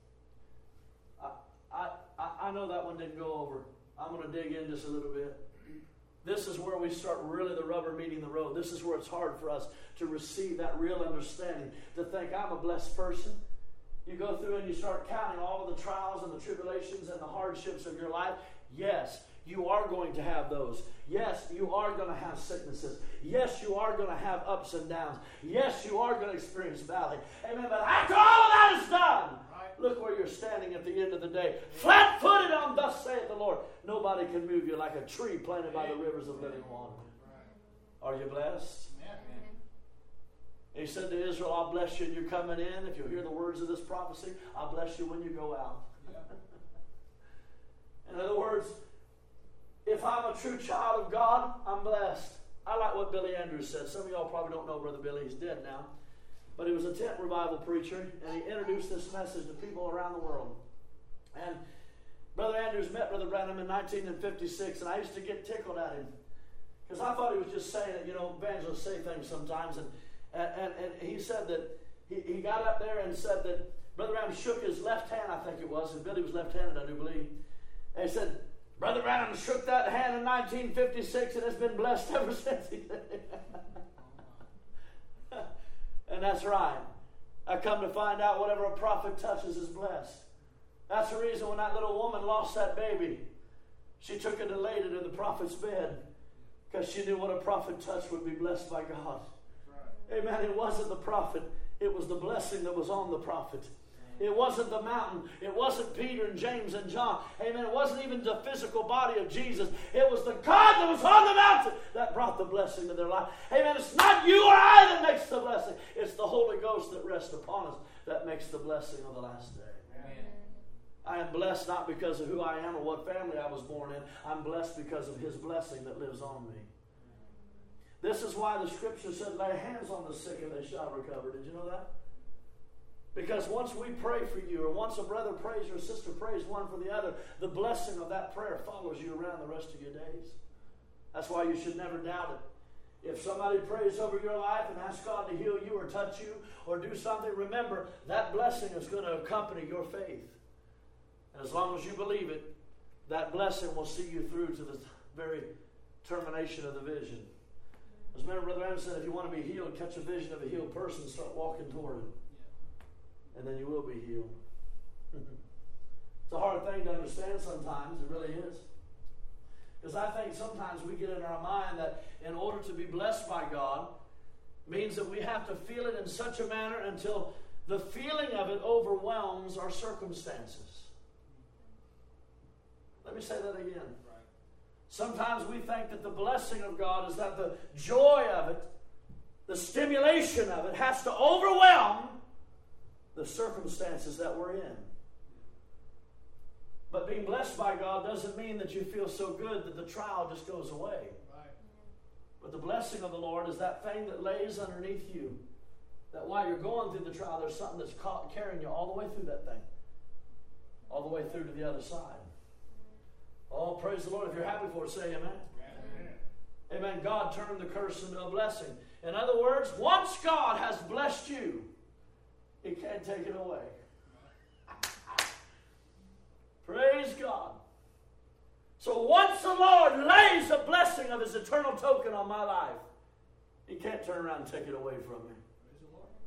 I know that one didn't go over. I'm going to dig in just a little bit. This is where we start really the rubber meeting the road. This is where it's hard for us to receive that real understanding, to think I'm a blessed person. You go through and you start counting all of the trials and the tribulations and the hardships of your life. Yes, you are going to have those. Yes, you are going to have sicknesses. Yes, you are going to have ups and downs. Yes, you are going to experience valley. Amen. But after all of that is done, look where you're standing at the end of the day. Flat-footed on thus saith the Lord. Nobody can move you like a tree planted by the rivers of living water. Are you blessed? He said to Israel, I'll bless you and you're coming in. If you'll hear the words of this prophecy, I'll bless you when you go out. In other words, if I'm a true child of God, I'm blessed. I like what Billy Andrews said. Some of y'all probably don't know Brother Billy. He's dead now. But he was a tent revival preacher, and he introduced this message to people around the world. And Brother Andrews met Brother Branham in 1956, and I used to get tickled at him because I thought he was just saying it. Evangelists say things sometimes, and he said that he got up there and said that Brother Branham shook his left hand, I think it was, and Billy was left-handed, I do believe. And he said, Brother Branham shook that hand in 1956 and it's been blessed ever since. And that's right. I come to find out whatever a prophet touches is blessed. That's the reason when that little woman lost that baby, she took it and laid it in the prophet's bed because she knew what a prophet touched would be blessed by God. Right. Amen. It wasn't the prophet. It was the blessing that was on the prophet. It wasn't the mountain. It wasn't Peter and James and John. Amen. It wasn't even the physical body of Jesus. It was the God that was on the mountain that brought the blessing to their life. Amen. It's not you or I that makes the blessing. It's the Holy Ghost that rests upon us that makes the blessing of the last day. Amen. I am blessed not because of who I am or what family I was born in. I'm blessed because of His blessing that lives on me. This is why the Scripture said, lay hands on the sick and they shall recover. Did you know that? Because once we pray for you, or once a brother prays or a sister prays one for the other, the blessing of that prayer follows you around the rest of your days. That's why you should never doubt it. If somebody prays over your life and asks God to heal you or touch you or do something, remember that blessing is going to accompany your faith. And as long as you believe it, that blessing will see you through to the very termination of the vision. As remember, Brother Adam said, if you want to be healed, catch a vision of a healed person, start walking toward it. And then you will be healed. It's a hard thing to understand sometimes. It really is. Because I think sometimes we get in our mind that in order to be blessed by God means that we have to feel it in such a manner until the feeling of it overwhelms our circumstances. Let me say that again. Sometimes we think that the blessing of God is that the joy of it, the stimulation of it, has to overwhelm the circumstances that we're in. But being blessed by God doesn't mean that you feel so good that the trial just goes away. Right. But the blessing of the Lord is that thing that lays underneath you, that while you're going through the trial, there's something that's carrying you all the way through that thing, all the way through to the other side. Oh, praise the Lord. If you're happy for it, say amen. Amen. Amen. God turned the curse into a blessing. In other words, once God has blessed you, He can't take it away. Praise God. So once the Lord lays a blessing of His eternal token on my life, He can't turn around and take it away from me.
Praise the Lord.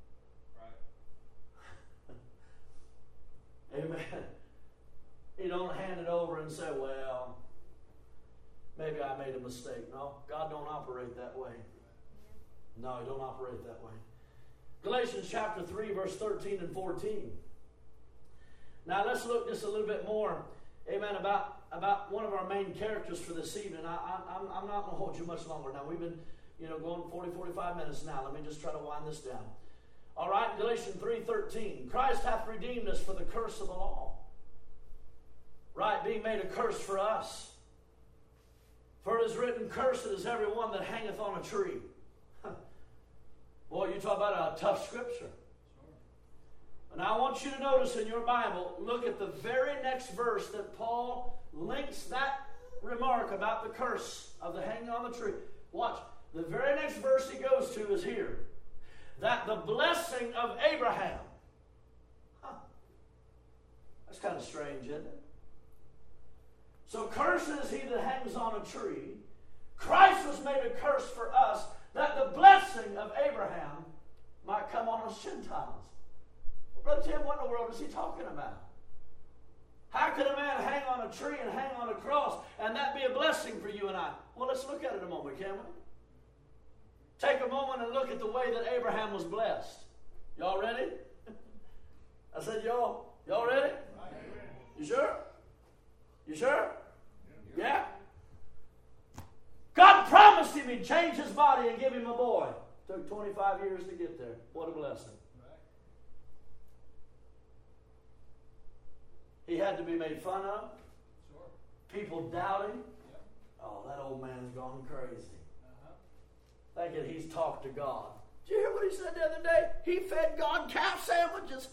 Right.
Amen. You don't hand it over and say, well, maybe I made a mistake. No, God don't operate that way. No, He don't operate that way. Galatians chapter 3, verse 13 and 14. Now let's look just a little bit more, amen, about one of our main characters for this evening. I'm not going to hold you much longer. Now we've been, going 40, 45 minutes now. Let me just try to wind this down. All right, Galatians 3:13. Christ hath redeemed us for the curse of the law. Right, being made a curse for us. For it is written, cursed is every one that hangeth on a tree. Boy, you talk about a tough scripture. And I want you to notice in your Bible, look at the very next verse that Paul links that remark about the curse of the hanging on the tree. Watch. The very next verse he goes to is here. That the blessing of Abraham. That's kind of strange, isn't it? So cursed is he that hangs on a tree. Christ was made a curse for us, that the blessing of Abraham might come on us Gentiles. Well, Brother Tim, what in the world is he talking about? How could a man hang on a tree and hang on a cross and that be a blessing for you and I? Well, let's look at it a moment, can we? Take a moment and look at the way that Abraham was blessed. Y'all ready? I said, y'all ready? You sure? You sure? Yeah? God promised him he'd change his body and give him a boy. Took 25 years to get there. What a blessing. He had to be made fun of. People doubting. Oh, that old man's gone crazy. Thinking he's talked to God. Did you hear what he said the other day? He fed God calf sandwiches.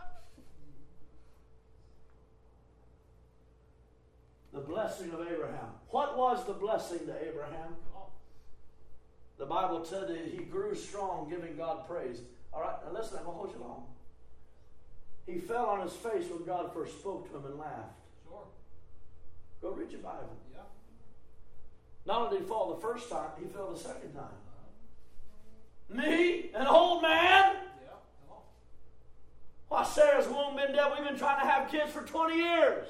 The blessing of Abraham. What was the blessing to Abraham? The Bible said that he grew strong, giving God praise. All right, now listen, I'm going to hold you long. he fell on his face when God first spoke to him and laughed.
Sure.
Go read your Bible.
Yeah.
Not only did he fall the first time, he fell the second time. Me, an old man?
Yeah. Come on.
Why, Sarah's womb been dead. We've been trying to have kids for 20 years.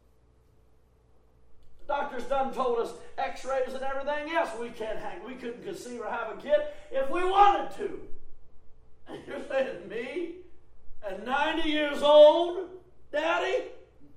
The doctors done told us x-rays and everything else. We couldn't conceive or have a kid if we wanted to. And you're saying me at 90 years old, Daddy?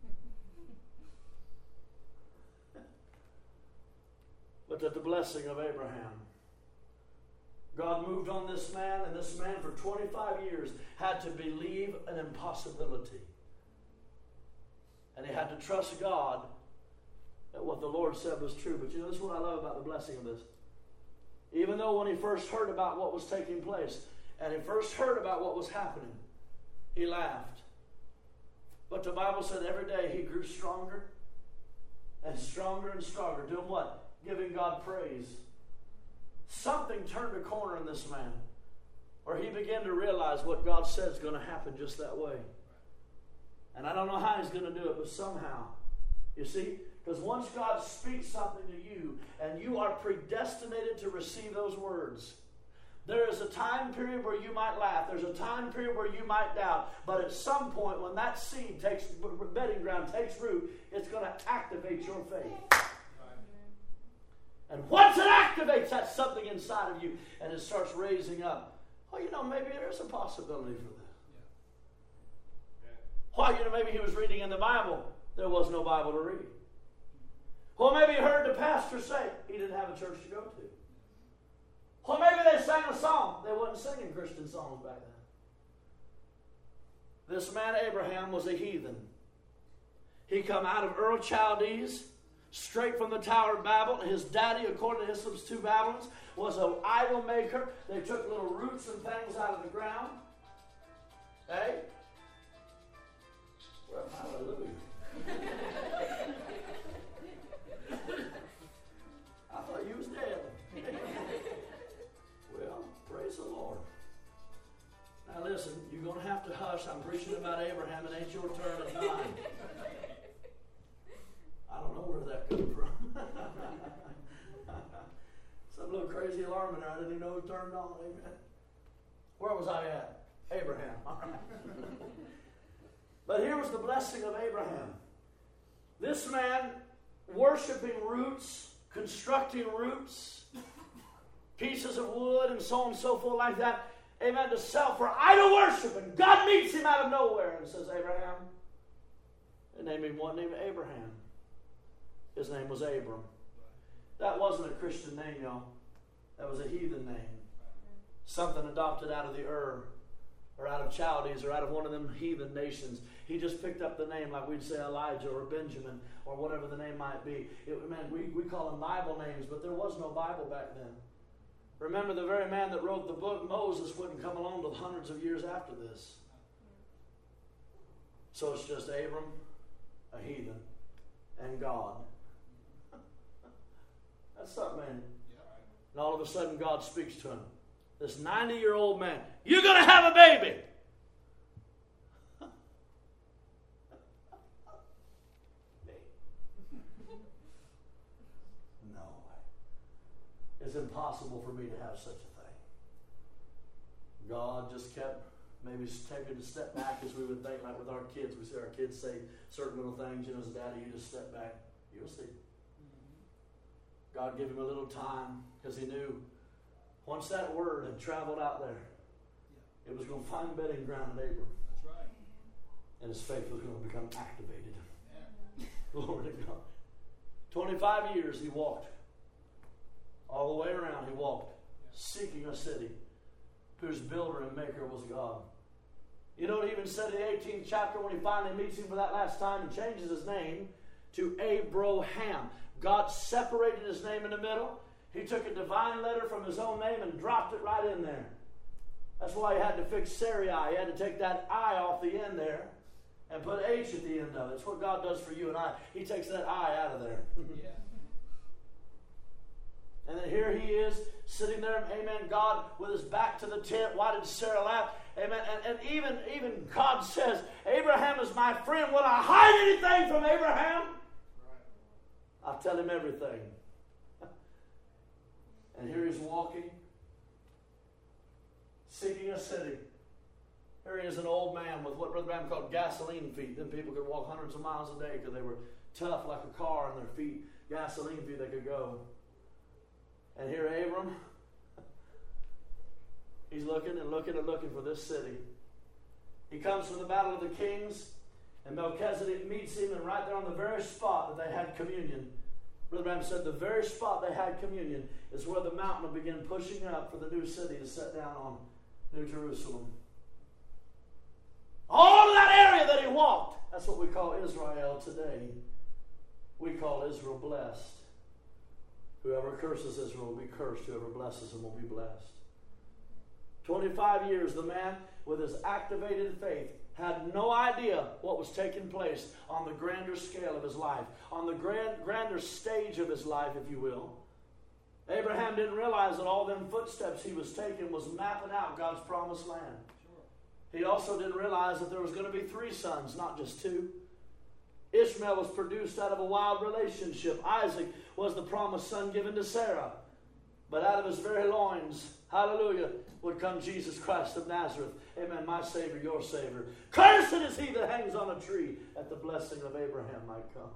But at the blessing of Abraham, God moved on this man, and this man for 25 years had to believe an impossibility. And he had to trust God that what the Lord said was true. But you know, this is what I love about the blessing of this. Even though when he first heard about what was taking place, and he first heard about what was happening, he laughed. But the Bible said every day he grew stronger and stronger and stronger. Doing what? Giving God praise. Something turned a corner in this man, where he began to realize what God said is going to happen just that way. And I don't know how he's going to do it, but somehow. You see? Because once God speaks something to you, and you are predestinated to receive those words, there is a time period where you might laugh. There's a time period where you might doubt. But at some point, when that seed takes bedding ground, takes root, it's going to activate your faith. And once it activates that something inside of you, and it starts raising up, well, you know, maybe there's a possibility for this.
Yeah.
Well, you know, maybe he was reading in the Bible. There was no Bible to read. Well, maybe he heard the pastor say he didn't have a church to go to. Well, maybe they sang a song. They wasn't singing Christian songs back then. This man Abraham was a heathen. He come out of Ur Chaldees, straight from the Tower of Babel. His daddy, according to Hislam's 2 Babylons, was an idol maker. They took little roots and things out of the ground. Hey? Well, hallelujah. I thought you was dead. Well, praise the Lord. Now listen, you're going to have to hush. I'm preaching about Abraham. It ain't your turn at mine. I don't know where that came from. Some little crazy alarm in there. I didn't even know who turned on. Amen. Where was I at? Abraham. All right. But here was the blessing of Abraham. This man worshiping roots, constructing roots, pieces of wood and so on and so forth like that. Amen. To sell for idol worship. And God meets him out of nowhere and says, Abraham. And named him one named Abraham. His name was Abram. That wasn't a Christian name, y'all. That was a heathen name. Something adopted out of the Ur, or out of Chaldees, or out of one of them heathen nations. He just picked up the name like we'd say Elijah or Benjamin, or whatever the name might be. We call them Bible names, but there was no Bible back then. Remember, the very man that wrote the book, Moses, wouldn't come along until hundreds of years after this. So it's just Abram, a heathen, and God. That's something, man. And all of a sudden, God speaks to him. This 90-year-old man, you're going to have a baby. No way. It's impossible for me to have such a thing. God just kept maybe taking a step back, as we would think, like with our kids. We see our kids say certain little things, as a daddy, you just step back. You'll see. God gave him a little time because he knew once that word had traveled out there, it was going to find bedding ground in Abram.
That's right.
And his faith was going to become activated.
Yeah.
Glory to God. 25 years he walked. All the way around he walked, seeking a city whose builder and maker was God. You know what he even said in the 18th chapter when he finally meets him for that last time and changes his name to Abraham. God separated his name in the middle. He took a divine letter from his own name and dropped it right in there. That's why he had to fix Sarai. He had to take that I off the end there and put H at the end of it. That's what God does for you and I. He takes that I out of there.
Yeah.
And then here he is, sitting there, amen, God, with his back to the tent. Why did Sarah laugh? Amen. And even God says, Abraham is my friend. Will I hide anything from Abraham? I'll tell him everything. And here he's walking, seeking a city. Here he is, an old man with what Brother Branham called gasoline feet. Then people could walk hundreds of miles a day because they were tough like a car, and their feet, gasoline feet, they could go. And here Abram, he's looking and looking and looking for this city. He comes from the Battle of the Kings, and Melchizedek meets him, and right there on the very spot that they had communion, Brother Branham said the very spot they had communion is where the mountain will begin pushing up for the new city to set down on New Jerusalem. All of that area that he walked, that's what we call Israel today. We call Israel blessed. Whoever curses Israel will be cursed. Whoever blesses him will be blessed. 25 years, the man with his activated faith had no idea what was taking place on the grander scale of his life, on the grander stage of his life, if you will. Abraham didn't realize that all them footsteps he was taking was mapping out God's promised land. He also didn't realize that there was going to be 3 sons, not just 2. Ishmael was produced out of a wild relationship. Isaac was the promised son given to Sarah. But out of his very loins, hallelujah, would come Jesus Christ of Nazareth. Amen. My Savior, your Savior. Cursed is he that hangs on a tree, that the blessing of Abraham might come.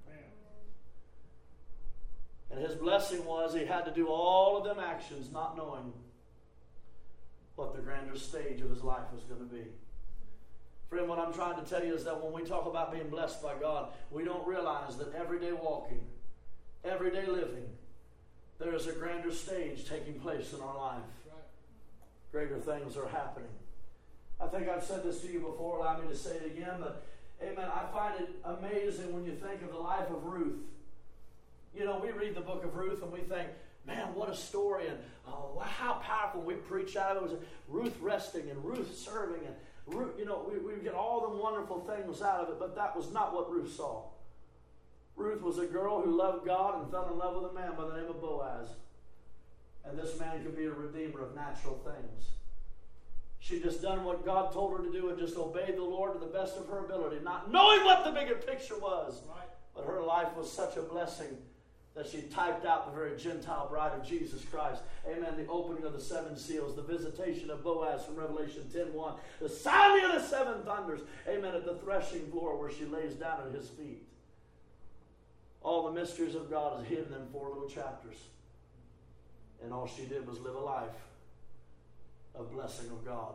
And his blessing was he had to do all of them actions, not knowing what the grander stage of his life was going to be. Friend, what I'm trying to tell you is that when we talk about being blessed by God, we don't realize that everyday walking, everyday living, there is a grander stage taking place in our life. Greater things are happening. I think I've said this to you before. Allow me to say it again. But, amen, I find it amazing when you think of the life of Ruth. You know, we read the book of Ruth and we think, man, what a story. And how powerful. We preach out of it. It was Ruth resting and Ruth serving. And Ruth, you know, we get all the wonderful things out of it. But that was not what Ruth saw. Ruth was a girl who loved God and fell in love with a man by the name of Boaz. And this man could be a redeemer of natural things. She just done what God told her to do and just obeyed the Lord to the best of her ability, not knowing what the bigger picture was. Right. But her life was such a blessing that she typed out the very Gentile bride of Jesus Christ. Amen. The opening of the 7 seals, the visitation of Boaz from Revelation 10:1, the sounding of the 7 thunders. Amen. At the threshing floor where she lays down at his feet. All the mysteries of God is hidden in 4 little chapters. And all she did was live a life of blessing of God.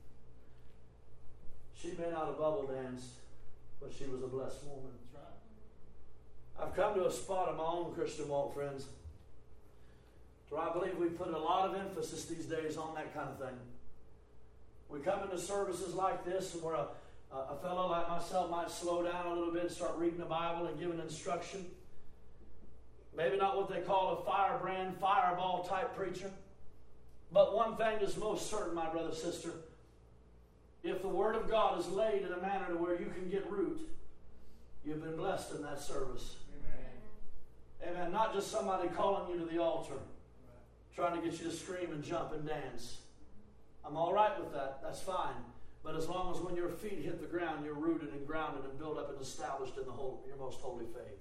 She may not have bubble danced, but she was a blessed woman. That's right. I've come to a spot in my own Christian walk, friends, where I believe we put a lot of emphasis these days on that kind of thing. We come into services like this where a fellow like myself might slow down a little bit and start reading the Bible and giving instruction. Maybe not what they call a firebrand, fireball type preacher. But one thing is most certain, my brother, sister. If the Word of God is laid in a manner to where you can get root, you've been blessed in that service. Amen. Amen. Not just somebody calling you to the altar, trying to get you to scream and jump and dance. I'm all right with that. That's fine. But as long as when your feet hit the ground, you're rooted and grounded and built up and established in your most holy faith.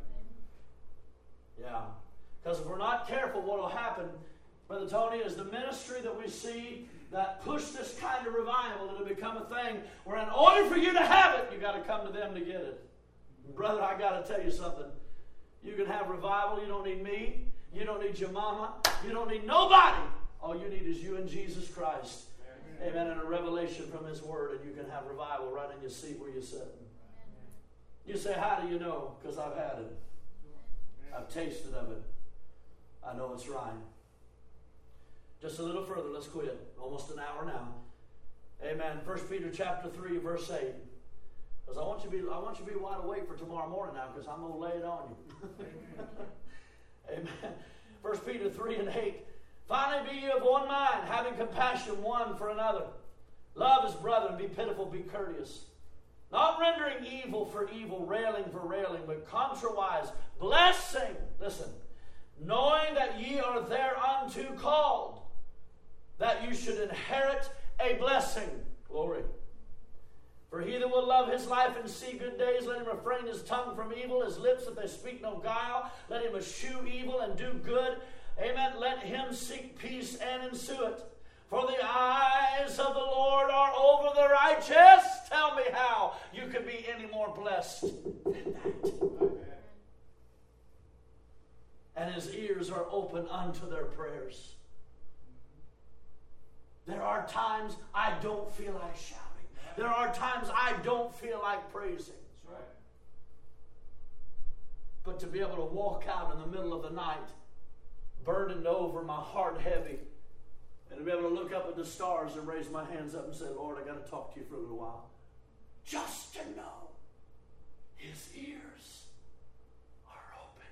Yeah. Because if we're not careful, what will happen, Brother Tony, is the ministry that we see that push this kind of revival, it'll become a thing where in order for you to have it, you've got to come to them to get it. Brother, I got to tell you something. You can have revival. You don't need me. You don't need your mama. You don't need nobody. All you need is you and Jesus Christ. Amen. And a revelation from His Word, and you can have revival right in your seat where you're sitting. You say, how do you know? Because I've had it. I've tasted of it. I know it's right. Just a little further, let's quit. Almost an hour now. Amen. 1 Peter chapter 3, verse 8. Because I want you to be wide awake for tomorrow morning now, because I'm going to lay it on you. Amen. 1 Peter 3 and 8. Finally be ye of one mind, having compassion one for another. Love his brethren, be pitiful, be courteous. Not rendering evil for evil, railing for railing, but contrariwise, blessing, listen, knowing that ye are thereunto called, that you should inherit a blessing. Glory. For he that will love his life and see good days, let him refrain his tongue from evil, his lips that they speak no guile. Let him eschew evil and do good. Amen. Let him seek peace and ensue it. For the eyes of the Lord are over the righteous. Tell me how you could be any more blessed than that. And his ears are open unto their prayers. There are times I don't feel like shouting. There are times I don't feel like praising.
That's right.
But to be able to walk out in the middle of the night, burdened over, my heart heavy, and to be able to look up at the stars and raise my hands up and say, Lord, I got to talk to you for a little while. Just to know his ears are open.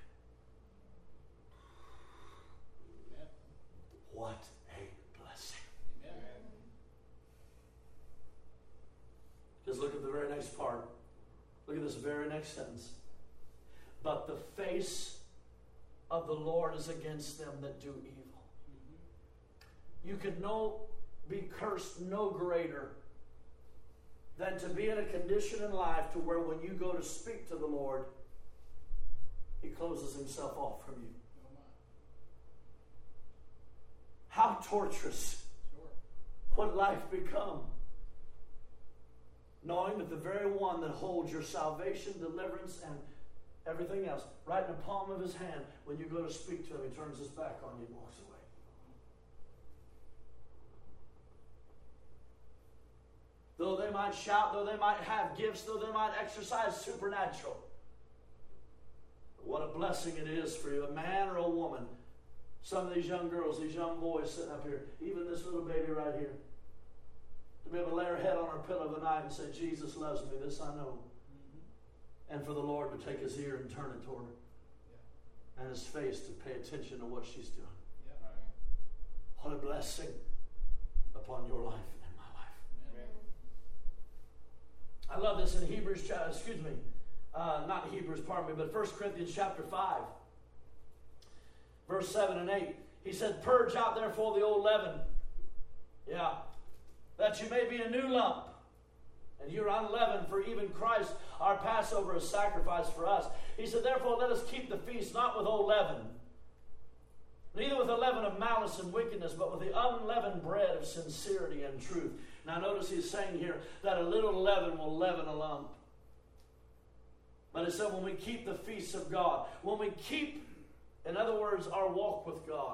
Amen.
What a blessing.
Amen.
Just look at the very next part. Look at this very next sentence. But the face of the Lord is against them that do evil. You could be cursed no greater than to be in a condition in life to where when you go to speak to the Lord, he closes himself off from you. How torturous would life become? Knowing that the very one that holds your salvation, deliverance, and everything else right in the palm of his hand, when you go to speak to him, he turns his back on you and walks away. Though they might shout, though they might have gifts, though they might exercise supernatural. What a blessing it is for you, a man or a woman. Some of these young girls, these young boys sitting up here, even this little baby right here, to be able to lay her head on her pillow of the night and say, Jesus loves me, this I know. And for the Lord to take his ear and turn it toward her. And his face to pay attention to what she's doing. What a blessing upon your life. I love this in Hebrews, not Hebrews, pardon me, but 1 Corinthians chapter 5, verse 7 and 8. He said, purge out therefore the old leaven, that you may be a new lump, and you're unleavened, for even Christ, our Passover, is sacrificed for us. He said, therefore let us keep the feast not with old leaven, neither with the leaven of malice and wickedness, but with the unleavened bread of sincerity and truth. Now notice he's saying here that a little leaven will leaven a lump. But he said when we keep the feasts of God, when we keep, in other words, our walk with God,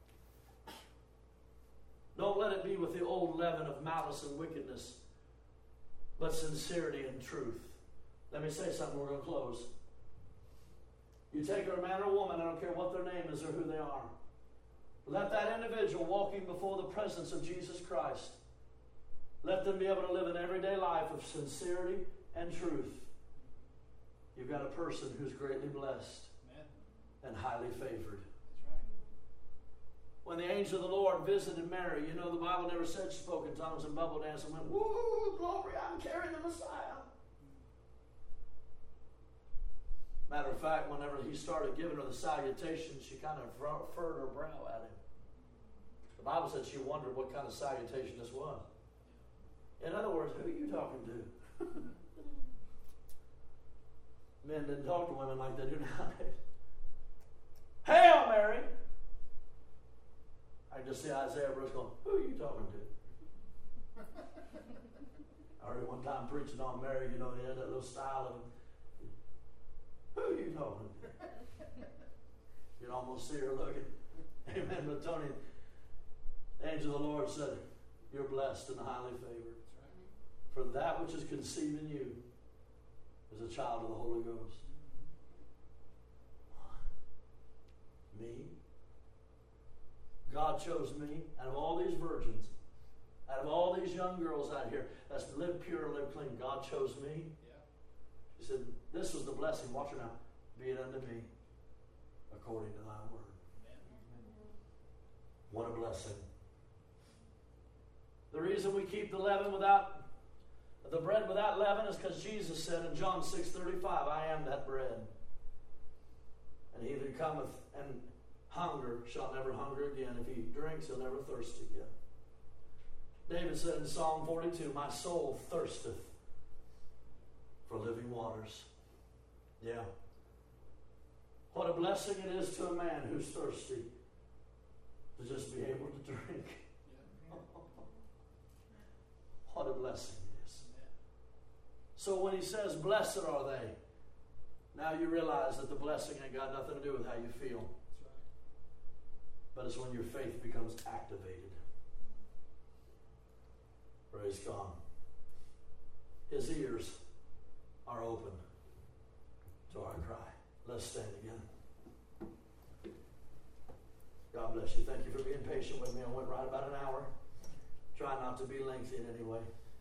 don't let it be with the old leaven of malice and wickedness, but sincerity and truth. Let me say something, we're going to close. You take a man or woman, I don't care what their name is or who they are. Let that individual walking before the presence of Jesus Christ, let them be able to live an everyday life of sincerity and truth. You've got a person who's greatly blessed and highly favored.
That's right.
When the angel of the Lord visited Mary, you know the Bible never said she spoke in tongues and bubble danced and went, woo, glory, I'm carrying the Messiah. Matter of fact, whenever he started giving her the salutation, she kind of furrowed her brow at him. The Bible said she wondered what kind of salutation this was. In other words, who are you talking to? Men didn't talk to women like they do nowadays. Hail Mary! I just see Isaiah Brooks going, who are you talking to? I heard one time preaching on Mary, you know, he had that little style of, who are you talking to? You can almost see her looking. Amen. But Tony, the angel of the Lord said, you're blessed and highly favored. For that which is conceived in you is a child of the Holy Ghost. Me? God chose me out of all these virgins, out of all these young girls out here that's live pure and live clean. God chose me.
Yeah.
He said, this was the blessing. Watch her now. Be it unto me according to thy word.
Amen.
What a blessing. The reason we keep the bread without leaven is because Jesus said in John 6:35, I am that bread. And he that cometh and hunger shall never hunger again. If he drinks, he'll never thirst again. David said in Psalm 42, my soul thirsteth for living waters. Yeah. What a blessing it is to a man who's thirsty to just be able to drink. What a blessing it is. So when he says, blessed are they, now you realize that the blessing ain't got nothing to do with how you feel. But it's when your faith becomes activated. Praise God. His ears are open to our cry. Let's stand again. God bless you. Thank you for being patient with me. I went right about an hour. Try not to be lengthy in any way.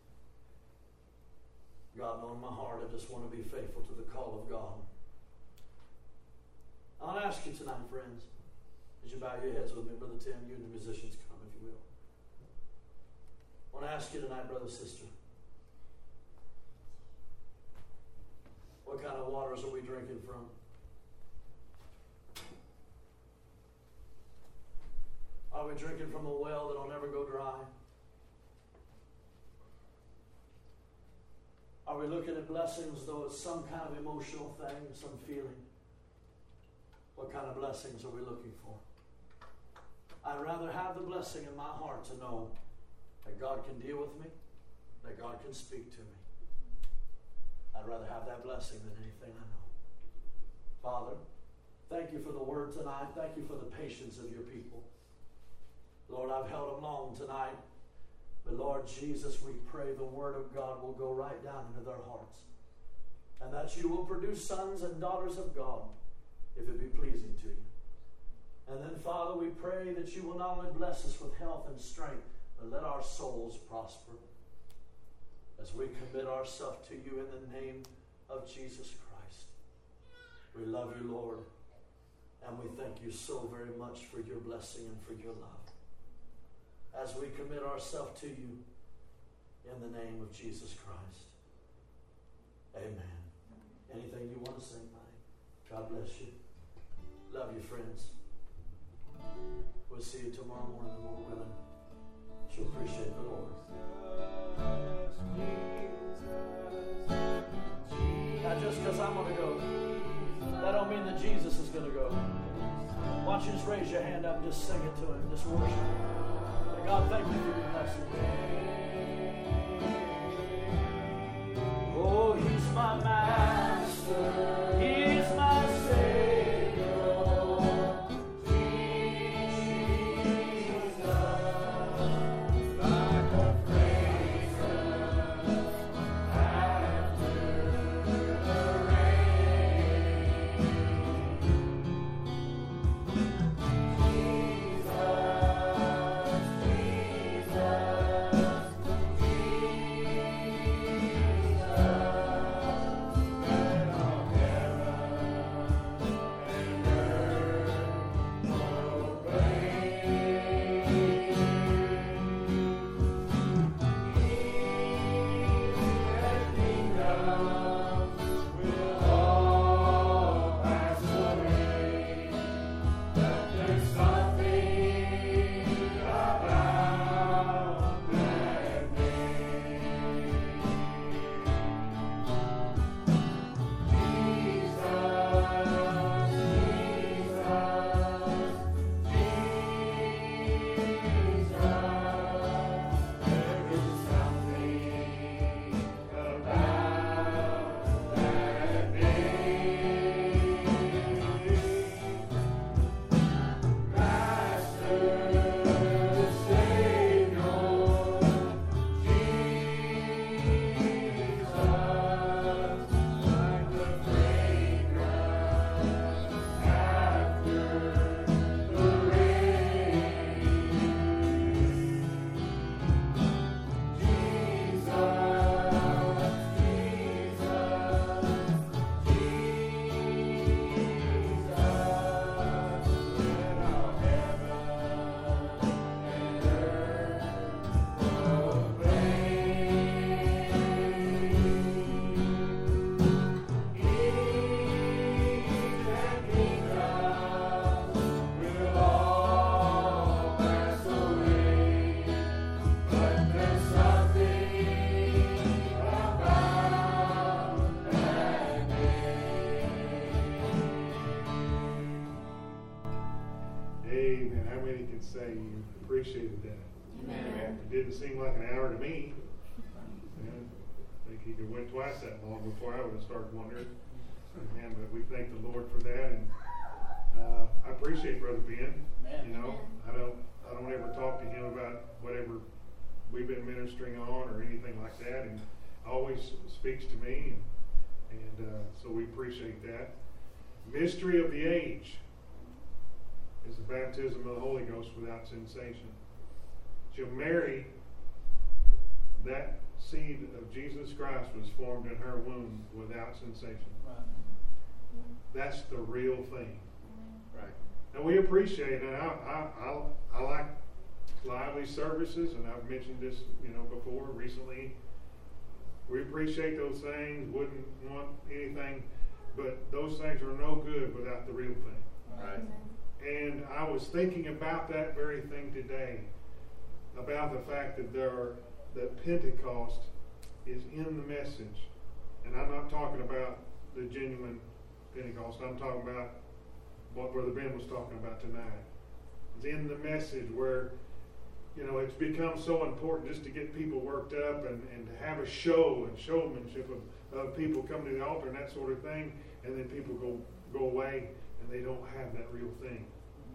God knows my heart. I just want to be faithful to the call of God. I want to ask you tonight, friends, as you bow your heads with me, Brother Tim, you and the musicians come, if you will. I want to ask you tonight, brother, sister, what kind of waters are we drinking from? Are we drinking from a well that will never go dry? Are we looking at blessings though it's some kind of emotional thing, some feeling? What kind of blessings are we looking for? I'd rather have the blessing in my heart to know that God can deal with me, that God can speak to me. I'd rather have that blessing than anything I know. Father, thank you for the word tonight. Thank you for the patience of your people. Lord, I've held them long tonight. But Lord Jesus, we pray the word of God will go right down into their hearts. And that you will produce sons and daughters of God if it be pleasing to you. And then, Father, we pray that you will not only bless us with health and strength, but let our souls prosper as we commit ourselves to you in the name of Jesus Christ. We love you, Lord, and we thank you so very much for your blessing and for your love. As we commit ourselves to you in the name of Jesus Christ. Amen. Anything you want to say, Mike? God bless you. Love you, friends. We'll see you tomorrow morning, the Lord willing. She'll appreciate the Lord. Now, just because I'm going to go, that don't mean that Jesus is going to go. Why don't you just raise your hand up and just sing it to him. Just worship him. God, thank you for your blessing. Oh, he's my master. He's my Savior. Jesus, like a fragrance after the rain. Jesus.
gave, and how many can say you appreciated that?
Amen.
It didn't seem like an hour to me. I think he could went twice that long before I would have started wondering. Amen. But we thank the Lord for that, and I appreciate Brother Ben.
Amen.
You know, I don't ever talk to him about whatever we've been ministering on or anything like that, and always speaks to me, and so we appreciate that. Mystery of the age is the baptism of the Holy Ghost without sensation. She'll marry, that seed of Jesus Christ was formed in her womb without sensation.
Right.
That's the real thing.
Right.
And we appreciate it. I like lively services, and I've mentioned this, before, recently. We appreciate those things, wouldn't want anything, but those things are no good without the real thing.
Right.
And I was thinking about that very thing today, about the fact that Pentecost is in the message. And I'm not talking about the genuine Pentecost. I'm talking about what Brother Ben was talking about tonight. It's in the message where, it's become so important just to get people worked up and to have a show and showmanship of people coming to the altar and that sort of thing, and then people go away and they don't have that real thing.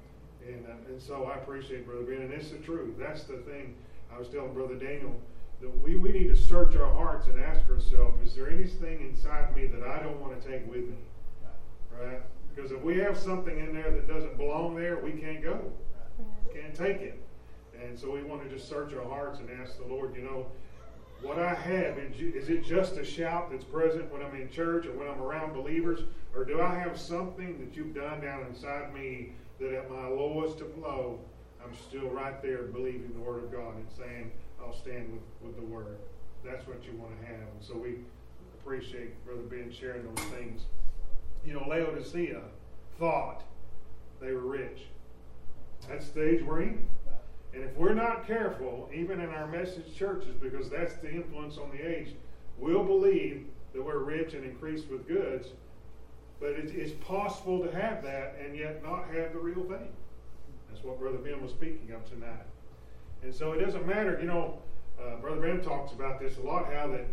And so I appreciate Brother Ben, and it's the truth. That's the thing I was telling Brother Daniel, that we need to search our hearts and ask ourselves, is there anything inside me that I don't want to take with me? Right? Because if we have something in there that doesn't belong there, we can't go. Can't take it. And so we want to just search our hearts and ask the Lord, what I have, is it just a shout that's present when I'm in church or when I'm around believers? Or do I have something that you've done down inside me that at my lowest of low, I'm still right there believing the Word of God and saying, I'll stand with the Word. That's what you want to have. And so we appreciate Brother Ben sharing those things. Laodicea thought they were rich. That's the stage we're in. And if we're not careful, even in our message churches, because that's the influence on the age, we'll believe that we're rich and increased with goods, but it's possible to have that and yet not have the real thing. That's what Brother Ben was speaking of tonight. And so it doesn't matter, Brother Ben talks about this a lot, how that,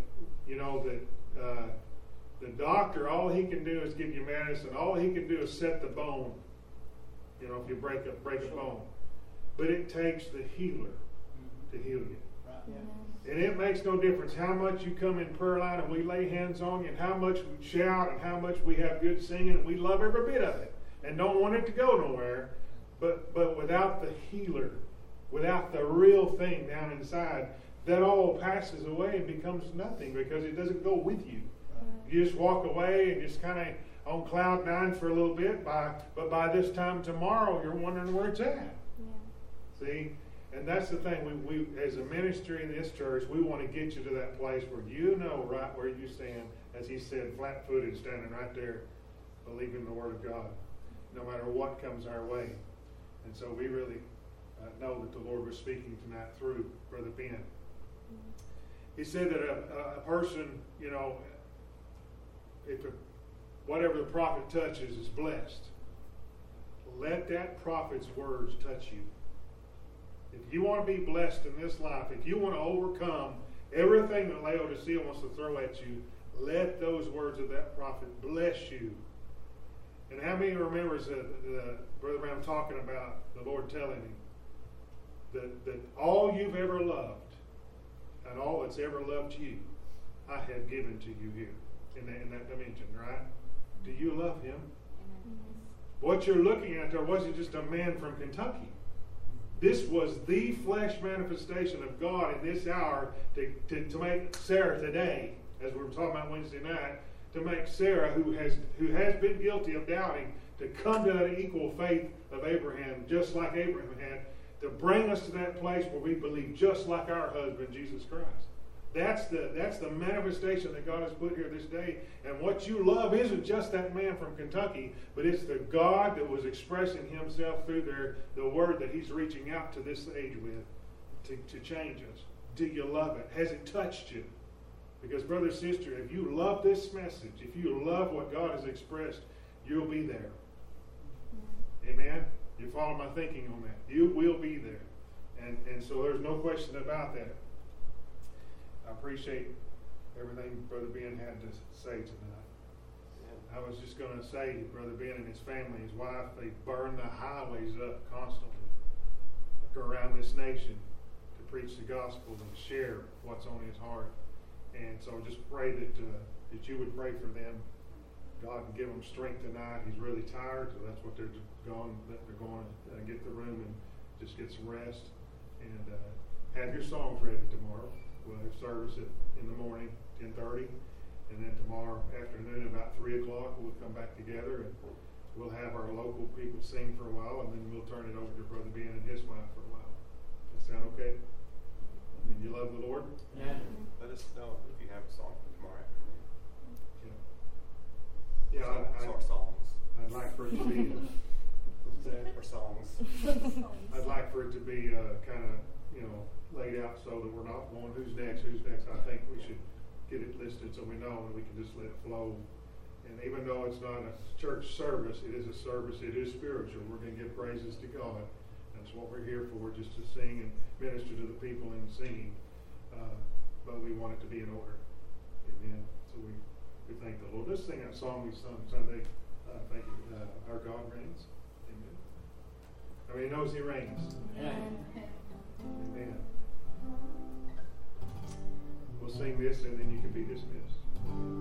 the doctor, all he can do is give you medicine. All he can do is set the bone, if you break a bone. But it takes the healer to heal you.
Right. Yeah.
And it makes no difference how much you come in prayer line and we lay hands on you, and how much we shout, and how much we have good singing, and we love every bit of it and don't want it to go nowhere. But without the healer, without the real thing down inside, that all passes away and becomes nothing because it doesn't go with you. You just walk away and just kind of on cloud nine for a little bit, but by this time tomorrow, you're wondering where it's at. See? And that's the thing. We as a ministry in this church, we want to get you to that place where you know right where you stand, as he said, flat-footed, standing right there, believing the Word of God, no matter what comes our way. And so we really know that the Lord was speaking tonight through Brother Ben. He said that a person, whatever the prophet touches is blessed. Let that prophet's words touch you. If you want to be blessed in this life, if you want to overcome everything that Laodicea wants to throw at you, let those words of that prophet bless you. And how many remembers Brother Brown talking about the Lord telling him that all you've ever loved and all that's ever loved you, I have given to you here in that dimension, right? Do you love him? What you're looking at there wasn't just a man from Kentucky. This was the flesh manifestation of God in this hour to make Sarah today, as we were talking about Wednesday night, to make Sarah, who has been guilty of doubting, to come to that equal faith of Abraham, just like Abraham had, to bring us to that place where we believe just like our husband, Jesus Christ. That's the manifestation that God has put here this day. And what you love isn't just that man from Kentucky, but it's the God that was expressing himself through the word that he's reaching out to this age with to change us. Do you love it? Has it touched you? Because brother, sister, if you love this message, if you love what God has expressed, you'll be there. Amen? Your follow my thinking on that. You will be there. And so there's no question about that. I appreciate everything Brother Ben had to say tonight. I was just going to say, Brother Ben and his family, his wife, they burn the highways up constantly around this nation to preach the gospel and share what's on his heart. And so just pray that you would pray for them. God can give them strength tonight. He's really tired, so that's what they're going to get the room and just get some rest. And have your songs ready tomorrow. We'll have service in the morning, 10:30. And then tomorrow afternoon, about 3 o'clock, we'll come back together and we'll have our local people sing for a while, and then we'll turn it over to Brother Ben and his wife for a while. Does that sound okay? I mean, you love the Lord?
Yeah. Let us know if you have a song for tomorrow afternoon.
Songs. I'd like for it to be.
Or songs.
I'd like for it to be kind of, laid out so that we're not going, who's next. I think we should get it listed so we know, and we can just let it flow. And even though it's not a church service, it is a service. It is spiritual. We're going to give praises to God. That's what we're here for, just to sing and minister to the people in singing. But we want it to be in order. Amen. So we thank the Lord. Let's sing that song we sung Sunday. Thank you. Our God reigns. Amen. I mean, he knows he reigns.
Amen.
Amen. We'll sing this and then you can be dismissed.